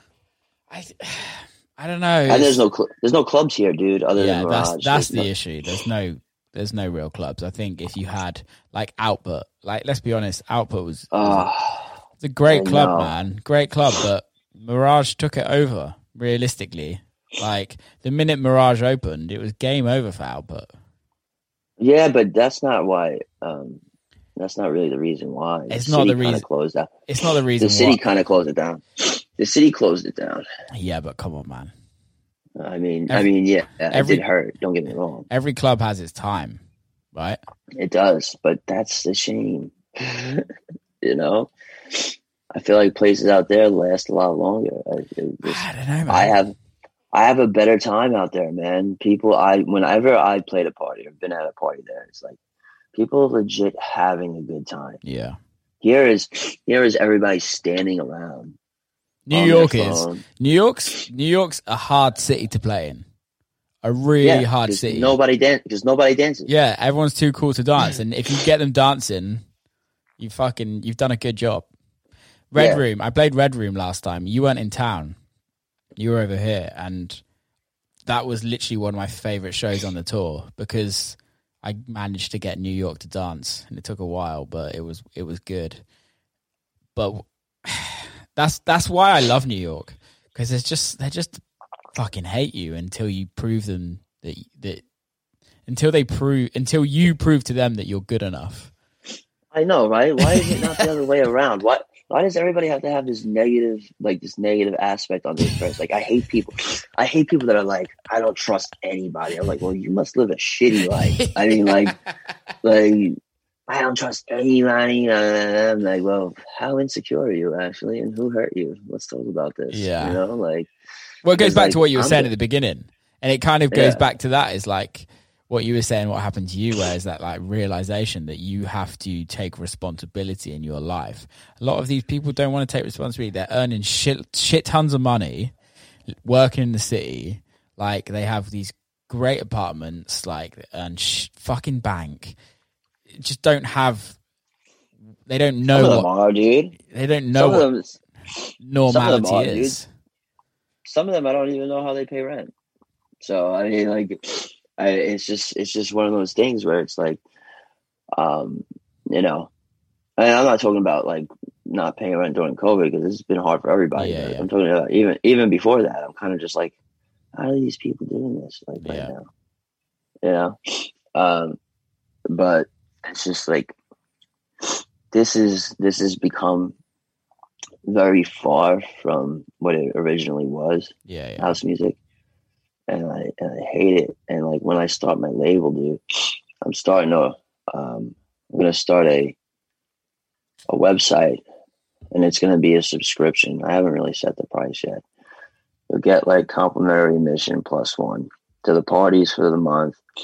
I don't know. And there's no clubs here, dude. Other than Mirage. That's the issue. There's no real clubs. I think if you had like Output, like let's be honest, Output was it's a great club, man. Great club, but Mirage took it over. Realistically, like the minute Mirage opened, it was game over for Output. Yeah, but that's not why. That's not really the reason why. It's not the reason. Closed down. It's not the reason. The city kind of closed it down. The city closed it down. Yeah, but come on, man. I mean, yeah, it did hurt. Don't get me wrong. Every club has its time, right? It does, but that's the shame. You know, I feel like places out there last a lot longer. I don't know, man. I have a better time out there, man. People, whenever I played a party or been at a party there, it's like people are legit having a good time. Yeah. Here is everybody standing around. New York's a hard city to play in. A really hard city. Because nobody dances. Yeah, everyone's too cool to dance, and if you get them dancing, you've done a good job. Red Room. I played Red Room last time. You weren't in town. You were over here, and that was literally one of my favorite shows on the tour because I managed to get New York to dance, and it took a while, but it was good. But that's why I love New York, because they just fucking hate you until you prove them that until you prove to them that you're good enough. I know, right? Why is it not the other way around? Why does everybody have to have this negative aspect on their face? Like, I hate people that are like, I don't trust anybody. I'm like, well, you must live a shitty life. I mean, like I don't trust anybody. I'm like, well, how insecure are you actually, and who hurt you? Let's talk about this. Yeah, you know, like. Well, it goes back to what you were saying at the beginning, and it kind of goes back to that. Is like what you were saying, what happened to you, where is that like realization that you have to take responsibility in your life. A lot of these people don't want to take responsibility. They're earning shit tons of money, working in the city. Like they have these great apartments, like earn fucking bank. Just don't have. They don't know some of them are, dude. They don't know what normality is. Some of them, I don't even know how they pay rent. So I mean, like, it's just one of those things where it's like, you know, and I'm not talking about like not paying rent during COVID, because this has been hard for everybody. Yeah. I'm talking about even before that. I'm kind of just like, how are these people doing this right now? You know, but it's just like this has become very far from what it originally was. House music, and I hate it. And like when I start my label, dude, I'm gonna start a website, and it's gonna be a subscription. I haven't really set the price yet. You'll get like complimentary admission +1 to the parties for the month,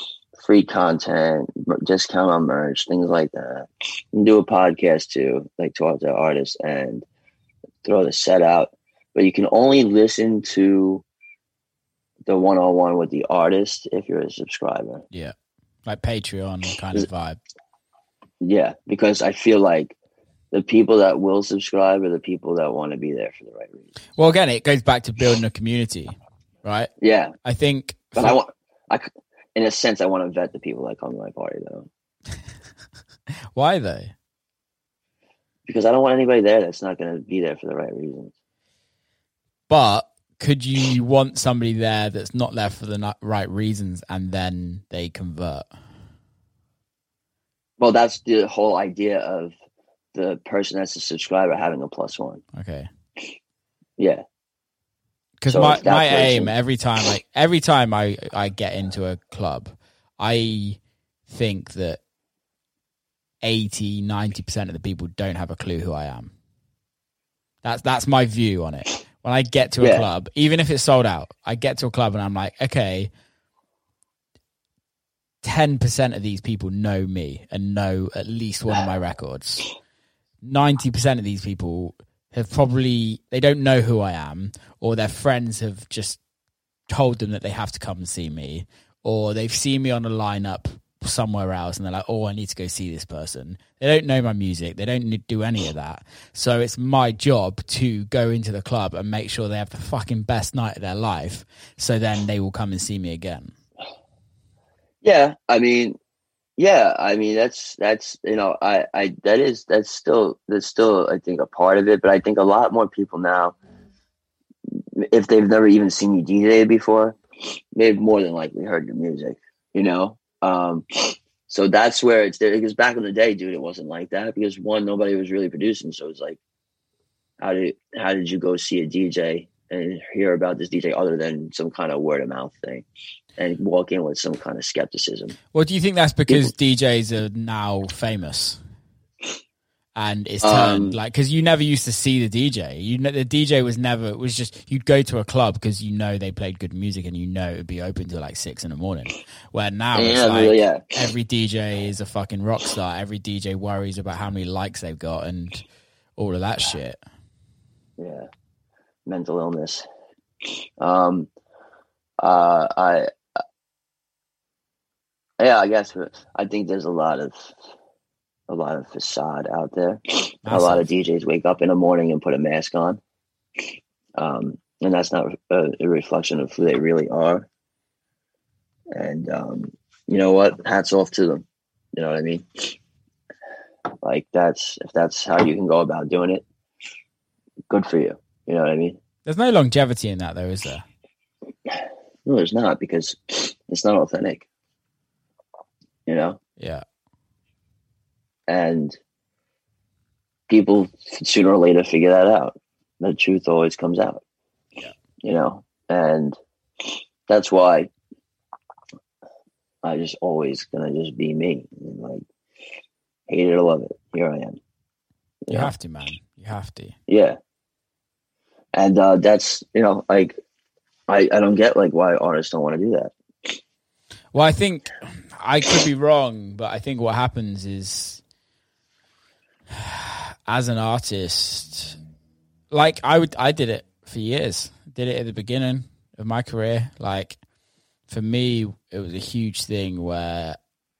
free content, discount on merch, things like that. And do a podcast too, like talk to artists and throw the set out. But you can only listen to the one-on-one with the artist if you're a subscriber. Yeah, like Patreon kind of vibe. Yeah, because I feel like the people that will subscribe are the people that want to be there for the right reason. Well, again, it goes back to building a community, right? Yeah. I think... But in a sense, I want to vet the people that come to my party, though. Why, though? Because I don't want anybody there that's not going to be there for the right reasons. But could you want somebody there that's not there for the right reasons and then they convert? Well, that's the whole idea of the person that's a subscriber having a +1. Okay. Yeah. Because so my aim every time I get into a club, I think that 80-90% of the people don't have a clue who I am. That's my view on it. When I get to a club, even if it's sold out, I get to a club and I'm like, okay, 10% of these people know me and know at least one of my records. 90% of these people have they don't know who I am, or their friends have just told them that they have to come and see me, or they've seen me on a lineup somewhere else and they're like, oh, I need to go see this person. They don't know my music. They don't do any of that. So it's my job to go into the club and make sure they have the fucking best night of their life, so then they will come and see me again. Yeah, I mean, that's you know, that's still I think a part of it, but I think a lot more people now, if they've never even seen you DJ before, they've more than likely heard your music, you know. So that's where it's there, because back in the day, dude, it wasn't like that, because one, nobody was really producing, so it's like, how did you go see a DJ and hear about this DJ other than some kind of word of mouth thing? And walk in with some kind of skepticism. Well, do you think that's because DJs are now famous, and it's turned because you never used to see the DJ. The DJ was just, you'd go to a club because they played good music and it would be open till like 6 a.m. Where now every DJ is a fucking rock star. Every DJ worries about how many likes they've got and all of that shit. Yeah, mental illness. I guess I think there's a lot of facade out there. Awesome. A lot of DJs wake up in the morning and put a mask on, and that's not a reflection of who they really are. And you know what? Hats off to them. You know what I mean? Like if that's how you can go about doing it, good for you. You know what I mean? There's no longevity in that, though, is there? No, there's not, because it's not authentic. You know? Yeah. And people sooner or later figure that out. The truth always comes out. Yeah. You know? And that's why I just always gonna just be me. And like, hate it or love it, here I am. You have to, man. You have to. Yeah. And that's, you know, like, I don't get like why artists don't want to do that. Well, I think I could be wrong, but I think what happens is, as an artist, like I did it for years. Did it at the beginning of my career. Like, for me, it was a huge thing where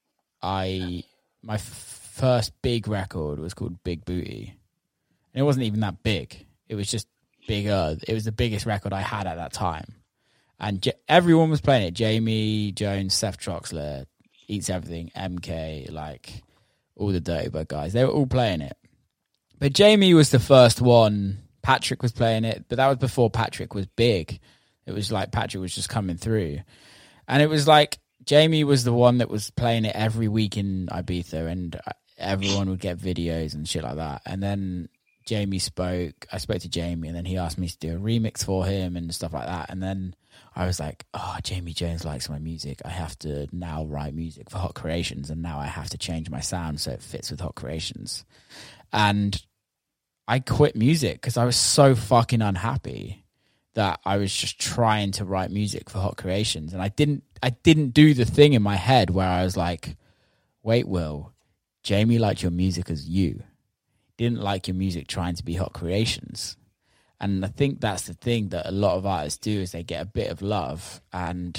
my first big record was called Big Booty, and it wasn't even that big. It was just bigger. It was the biggest record I had at that time. And everyone was playing it. Jamie Jones, Seth Troxler, Eats Everything, MK, like all the Dirty Bird guys. They were all playing it. But Jamie was the first one. Patrick was playing it, but that was before Patrick was big. It was like Patrick was just coming through. And it was like Jamie was the one that was playing it every week in Ibiza, and everyone would get videos and shit like that. And then I spoke to Jamie, and then he asked me to do a remix for him and stuff like that. And then I was like, oh, Jamie Jones likes my music. I have to now write music for Hot Creations, and now I have to change my sound so it fits with Hot Creations. And I quit music because I was so fucking unhappy that I was just trying to write music for Hot Creations, and I didn't do the thing in my head where I was like, wait, Will, Jamie liked your music as you. Didn't like your music trying to be Hot Creations. And I think that's the thing that a lot of artists do, is they get a bit of love, and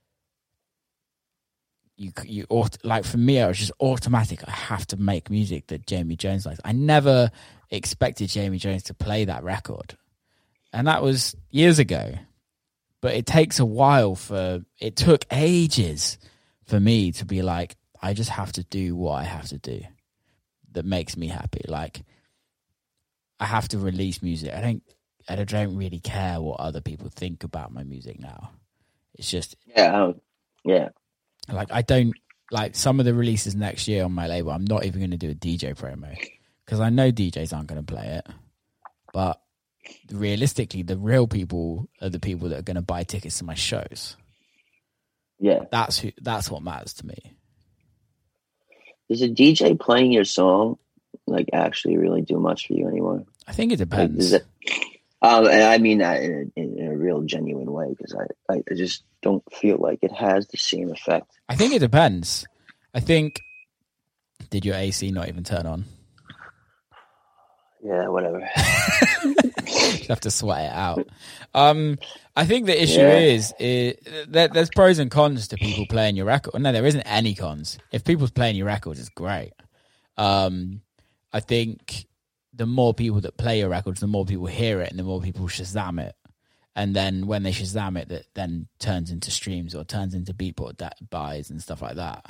you like, for me, I was just automatic. I have to make music that Jamie Jones likes. I never expected Jamie Jones to play that record, and that was years ago. But it takes a while it took ages for me to be like, I just have to do what I have to do that makes me happy. Like, I have to release music. I don't really care what other people think about my music now. It's just like, I don't like some of the releases next year on my label. I'm not even going to do a DJ promo because I know DJs aren't going to play it. But realistically, the real people are the people that are going to buy tickets to my shows. Yeah, that's what matters to me. Does a DJ playing your song like actually really do much for you anymore? I think it depends. Like, and I mean that in a real genuine way, because I just don't feel like it has the same effect. I think it depends. I think, did your AC not even turn on? Yeah, whatever. You have to sweat it out. I think the issue is there's pros and cons to people playing your record. No, there isn't any cons. If people's playing your records, it's great. I think the more people that play your records, the more people hear it, and the more people Shazam it. And then when they Shazam it, that then turns into streams or turns into Beatport buys and stuff like that.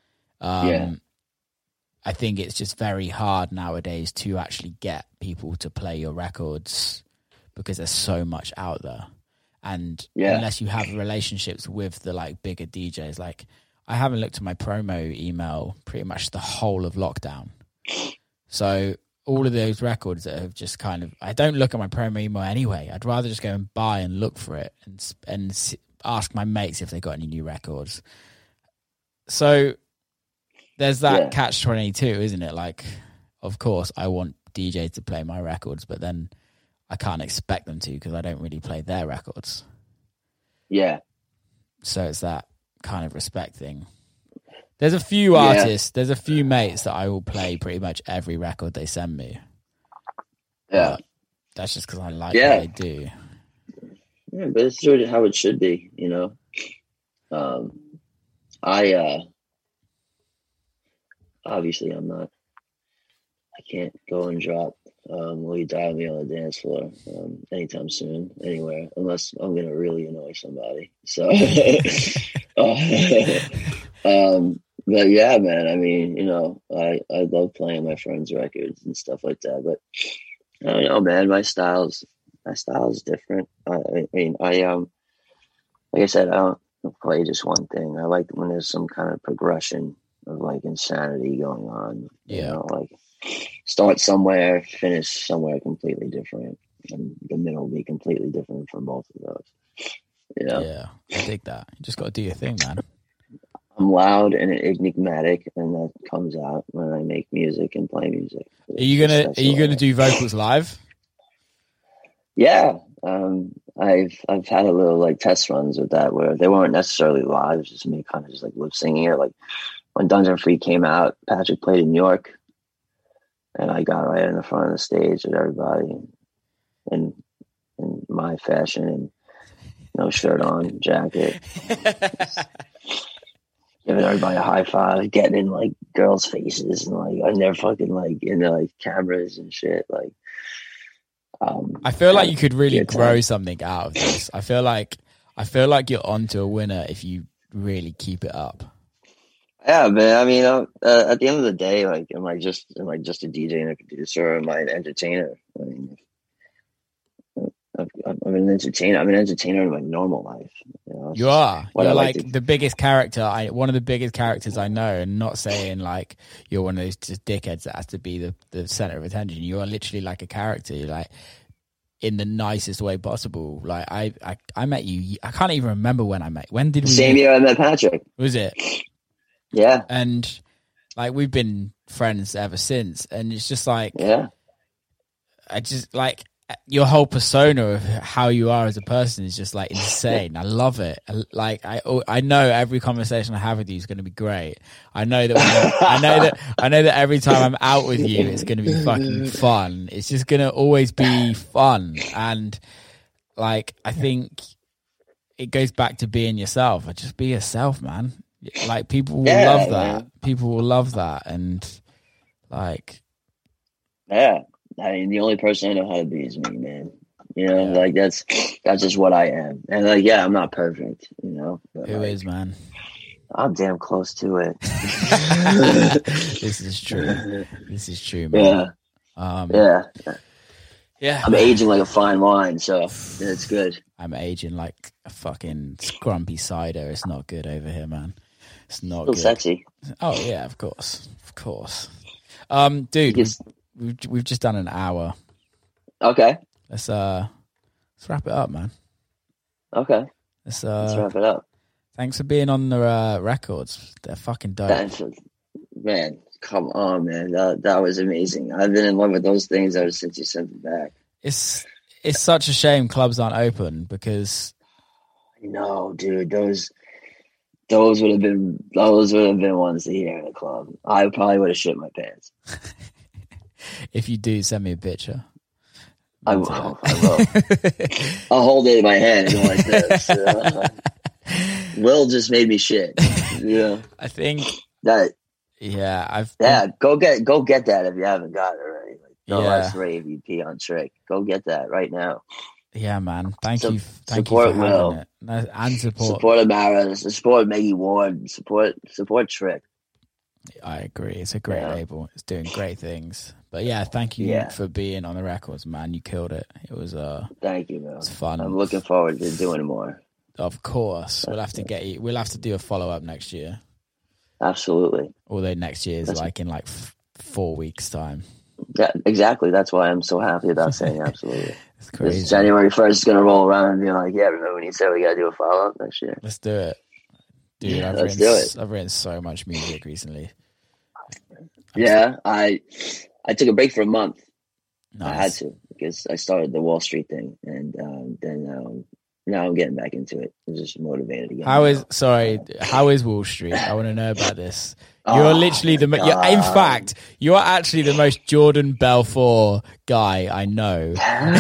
I think it's just very hard nowadays to actually get people to play your records because there's so much out there. And unless you have relationships with the like bigger DJs, like I haven't looked at my promo email pretty much the whole of lockdown. So all of those records that have just kind of, I don't look at my promo email anyway. I'd rather just go and buy and look for it and ask my mates if they got any new records. So there's that catch-22, isn't it? Like, of course, I want DJs to play my records, but then I can't expect them to because I don't really play their records. Yeah. So it's that kind of respect thing. There's a few artists, there's a few mates that I will play pretty much every record they send me. Yeah. But that's just because I like what they do. Yeah, but it's sort of how it should be, you know? Obviously I can't go and drop Will You Die With Me on the dance floor anytime soon, anywhere, unless I'm going to really annoy somebody. So, but yeah, man, I mean, you know, I love playing my friends' records and stuff like that, but I don't know, man, my style is different. I mean, like I said, I don't play just one thing. I like when there's some kind of progression of like insanity going on. You know, like start somewhere, finish somewhere completely different, and the middle will be completely different from both of those. You know? Yeah, I dig that. You just got to do your thing, man. I'm loud and enigmatic, and that comes out when I make music and play music. Are you gonna do vocals live? Yeah, I've had a little like test runs with that where they weren't necessarily live, just me kind of just like lip singing it. Like when Dungeon Freak came out, Patrick played in New York, and I got right in the front of the stage with everybody in my fashion and no shirt on, jacket. Giving everybody a high five, getting in like girls' faces and like and they're fucking like in the like cameras and shit. Like, I feel like you could really grow something out of this. I feel like you're onto a winner if you really keep it up. Yeah, man. I mean, at the end of the day, like, am I just a DJ and a producer, or am I an entertainer? I mean, I'm an entertainer. I'm an entertainer in my normal life. You know? You are. You're like the biggest character. One of the biggest characters I know, and not saying like you're one of those just dickheads that has to be the center of attention. You are literally like a character. You're like in the nicest way possible. Like I met you. I can't even remember when I met. When did we? Same year I met Patrick. Was it? Yeah. And like we've been friends ever since, and it's just like I just like your whole persona of how you are as a person is just like insane. I love it. Like I know every conversation I have with you is going to be great. I know that I know that every time I'm out with you, it's going to be fucking fun. It's just going to always be fun. And like, I think it goes back to being yourself. Just be yourself, man. Like people will love that. Man. People will love that. And like, yeah. I mean, the only person I know how to be is me, man. You know, like that's just what I am. And like, yeah, I'm not perfect, you know. But who is, man? I'm damn close to it. This is true. This is true, man. Yeah. Yeah. I'm aging like a fine wine, so it's good. I'm aging like a fucking scrumpy cider. It's not good over here, man. It's not still good. Sexy. Oh yeah, of course. Dude. We've just done an hour. Okay. Let's wrap it up, man. Okay. Let's wrap it up. Thanks for being on the records. They're fucking dope. Man, come on, man. That was amazing. I've been in love with those things ever since you sent it back. It's such a shame clubs aren't open because no, dude, those would have been ones to hear in a club. I probably would have shit my pants. If you do, send me a picture. I will. I'll hold it in my hand and go like this. Will just made me shit. Yeah, I think that. Yeah, go get that if you haven't got it already. Like, no less rave EP on Trick. Go get that right now. Yeah, man. Thank you for Will. having it. And support Amara. Support Maggie Ward. Support Trick. I agree. It's a great label. It's doing great things. But yeah, thank you for being on the records, man. You killed it. It was thank you, man. It was fun. I'm looking forward to doing more. Of course. We'll have to get you. We'll have to do a follow-up next year. Absolutely. Although next year is in 4 weeks' time. Yeah, exactly. That's why I'm so happy about saying absolutely. It's crazy. January 1st is going to roll around and be like, yeah, remember when you said we got to do a follow-up next year? Let's do it. Dude, I've written so much music recently. I took a break for a month. Nice. I had to because I started the Wall Street thing, and then now I'm getting back into it. I'm just motivated again. How is Wall Street? I want to know about this. You're literally in fact, you're actually the most Jordan Belfort guy I know.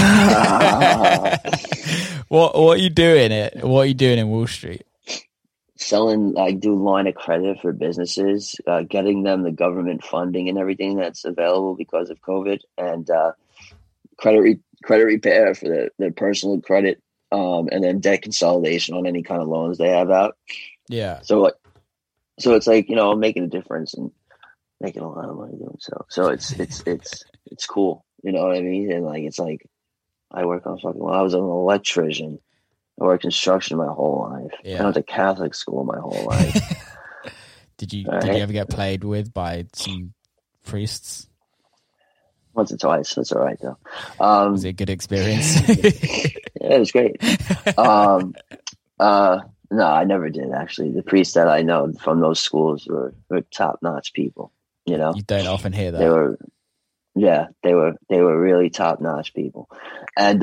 What are you doing What are you doing in Wall Street? Selling, do line of credit for businesses, getting them the government funding and everything that's available because of COVID, and credit repair for their personal credit, and then debt consolidation on any kind of loans they have out. Yeah. So it's like, I'm making a difference and making a lot of money doing so. So it's cool. You know what I mean? And it's like I work on I was an electrician. I worked construction my whole life. Yeah. I went to Catholic school my whole life. Did you ever get played with by some priests? Once or twice. That's all right though. Was it a good experience? Yeah, it was great. No, I never did actually. The priests that I know from those schools were top-notch people. You don't often hear that. They were really top-notch people, and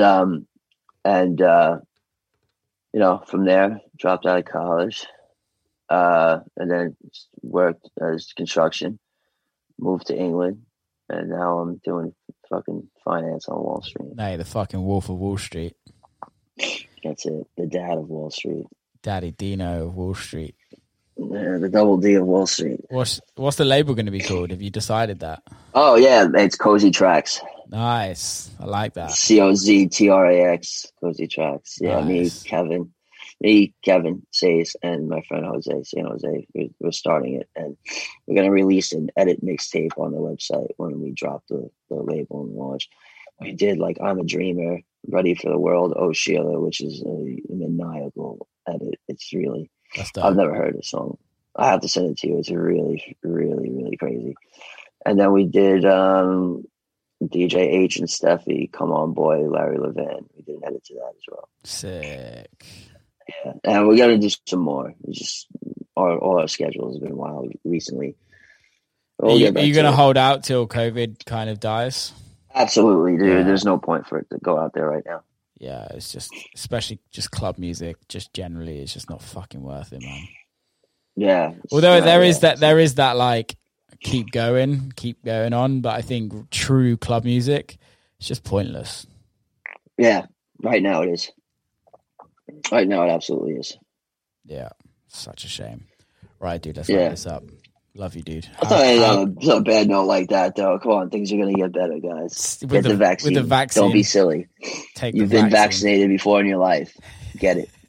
from there, dropped out of college, and then worked as construction, moved to England, and now I'm doing fucking finance on Wall Street. Hey, the fucking Wolf of Wall Street. That's it. The dad of Wall Street. Daddy Dino of Wall Street. Yeah, the double D of Wall Street. What's the label going to be called? Have you decided that? Oh, yeah. It's Cozy Tracks. Nice. I like that. COZTRAX, Cozy Tracks. Yeah, nice. Kevin Says, and my friend Jose, San Jose, we're starting it. And we're going to release an edit mixtape on the website when we drop the label and launch. We did I'm a Dreamer, Ready for the World, Oh Sheila, which is a maniacal edit. It's really, I've never heard the song. I have to send it to you. It's really, really, really crazy. And then we did DJ H and Steffi, Come On Boy, Larry Levan. We did an edit to that as well. Sick. Yeah, and we're gonna do some more. It's just all our schedules have been wild recently. Are you gonna hold out till COVID kind of dies? Absolutely, dude. Yeah. There's no point for it to go out there right now. Yeah, it's just, especially just club music, just generally, it's just not fucking worth it, man. Yeah. Although there is that like keep going on, but I think true club music, it's just pointless. Yeah, right now it is. Right now it absolutely is. Yeah, such a shame. Right, dude, let's wrap this up. Love you, dude. I thought I'd on a bad note like that, though. Come on, things are going to get better, guys. Get the vaccine. With the vaccine. Don't be silly. You've been vaccinated before in your life. Get it.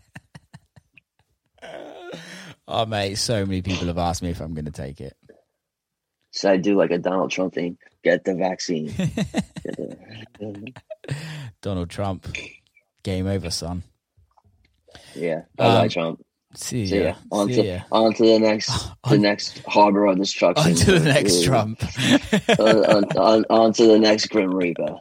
Oh, mate, so many people have asked me if I'm going to take it. So I do like a Donald Trump thing. Get the vaccine. Donald Trump. Game over, son. Yeah. Bye-bye, Trump. See ya. On to the next harbor of destruction. On to the next Trump. on to the next Grim Reaper.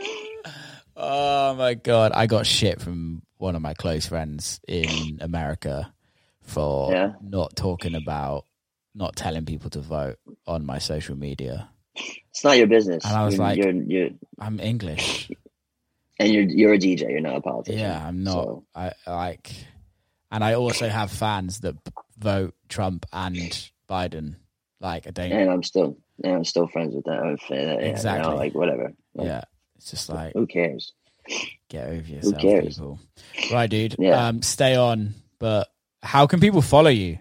Oh my God. I got shit from one of my close friends in America for not telling people to vote on my social media. It's not your business. And I was I'm English. And you're a DJ, you're not a politician. Yeah, I'm not. So. And I also have fans that vote Trump and Biden. Like, I don't. And I'm still friends with that. Exactly. You know, like, whatever. Like, yeah. It's just like, who cares? Get over yourself, who cares? People. Right, dude. Yeah. Stay on. But how can people follow you?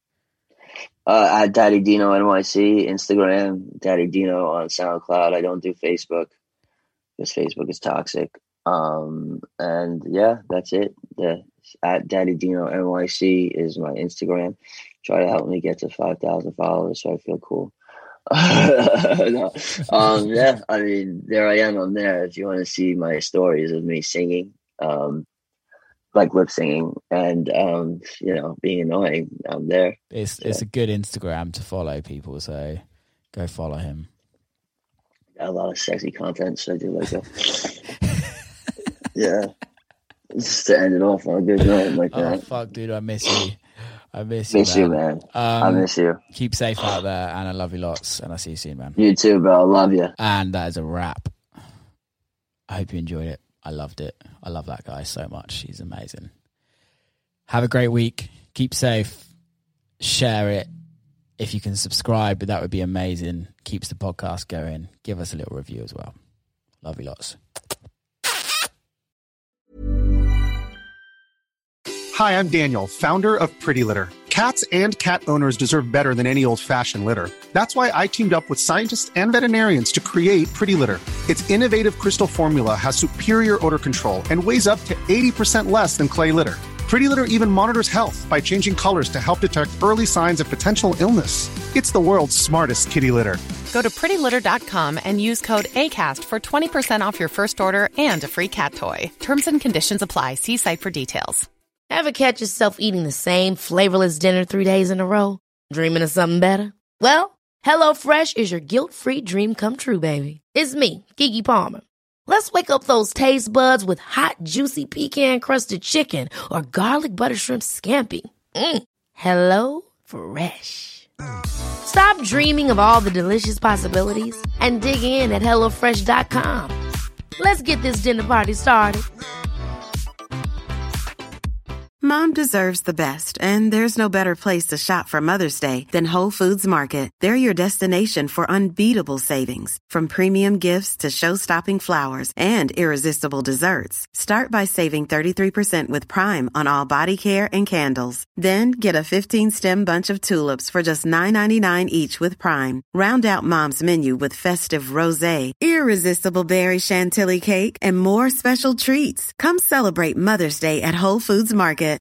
At Daddy Dino NYC, Instagram, Daddy Dino on SoundCloud. I don't do Facebook because Facebook is toxic. And yeah, that's it. At Daddy Dino NYC is my Instagram. Try to help me get to 5,000 followers so I feel cool. No. Yeah, I mean, there I am. I'm there. If you want to see my stories of me singing, like lip singing and, being annoying, I'm there. It's a good Instagram to follow people. So go follow him. Got a lot of sexy content. So I do like that. Yeah. Just to end it off on a good note like that. Oh, fuck, dude. I miss you. I miss you, man. I miss you. Keep safe out there, and I love you lots, and I'll see you soon, man. You too, bro. I love you. And that is a wrap. I hope you enjoyed it. I loved it. I love that guy so much. He's amazing. Have a great week. Keep safe. Share it. If you can subscribe, that would be amazing. Keeps the podcast going. Give us a little review as well. Love you lots. Hi, I'm Daniel, founder of Pretty Litter. Cats and cat owners deserve better than any old-fashioned litter. That's why I teamed up with scientists and veterinarians to create Pretty Litter. Its innovative crystal formula has superior odor control and weighs up to 80% less than clay litter. Pretty Litter even monitors health by changing colors to help detect early signs of potential illness. It's the world's smartest kitty litter. Go to prettylitter.com and use code ACAST for 20% off your first order and a free cat toy. Terms and conditions apply. See site for details. Ever catch yourself eating the same flavorless dinner 3 days in a row? Dreaming of something better? Well, HelloFresh is your guilt-free dream come true, baby. It's me, Keke Palmer. Let's wake up those taste buds with hot, juicy pecan-crusted chicken or garlic butter shrimp scampi. HelloFresh. Stop dreaming of all the delicious possibilities and dig in at HelloFresh.com. Let's get this dinner party started. Mom deserves the best, and there's no better place to shop for Mother's Day than Whole Foods Market. They're your destination for unbeatable savings, from premium gifts to show-stopping flowers and irresistible desserts. Start by saving 33% with Prime on all body care and candles. Then get a 15-stem bunch of tulips for just $9.99 each with Prime. Round out Mom's menu with festive rosé, irresistible berry chantilly cake, and more special treats. Come celebrate Mother's Day at Whole Foods Market.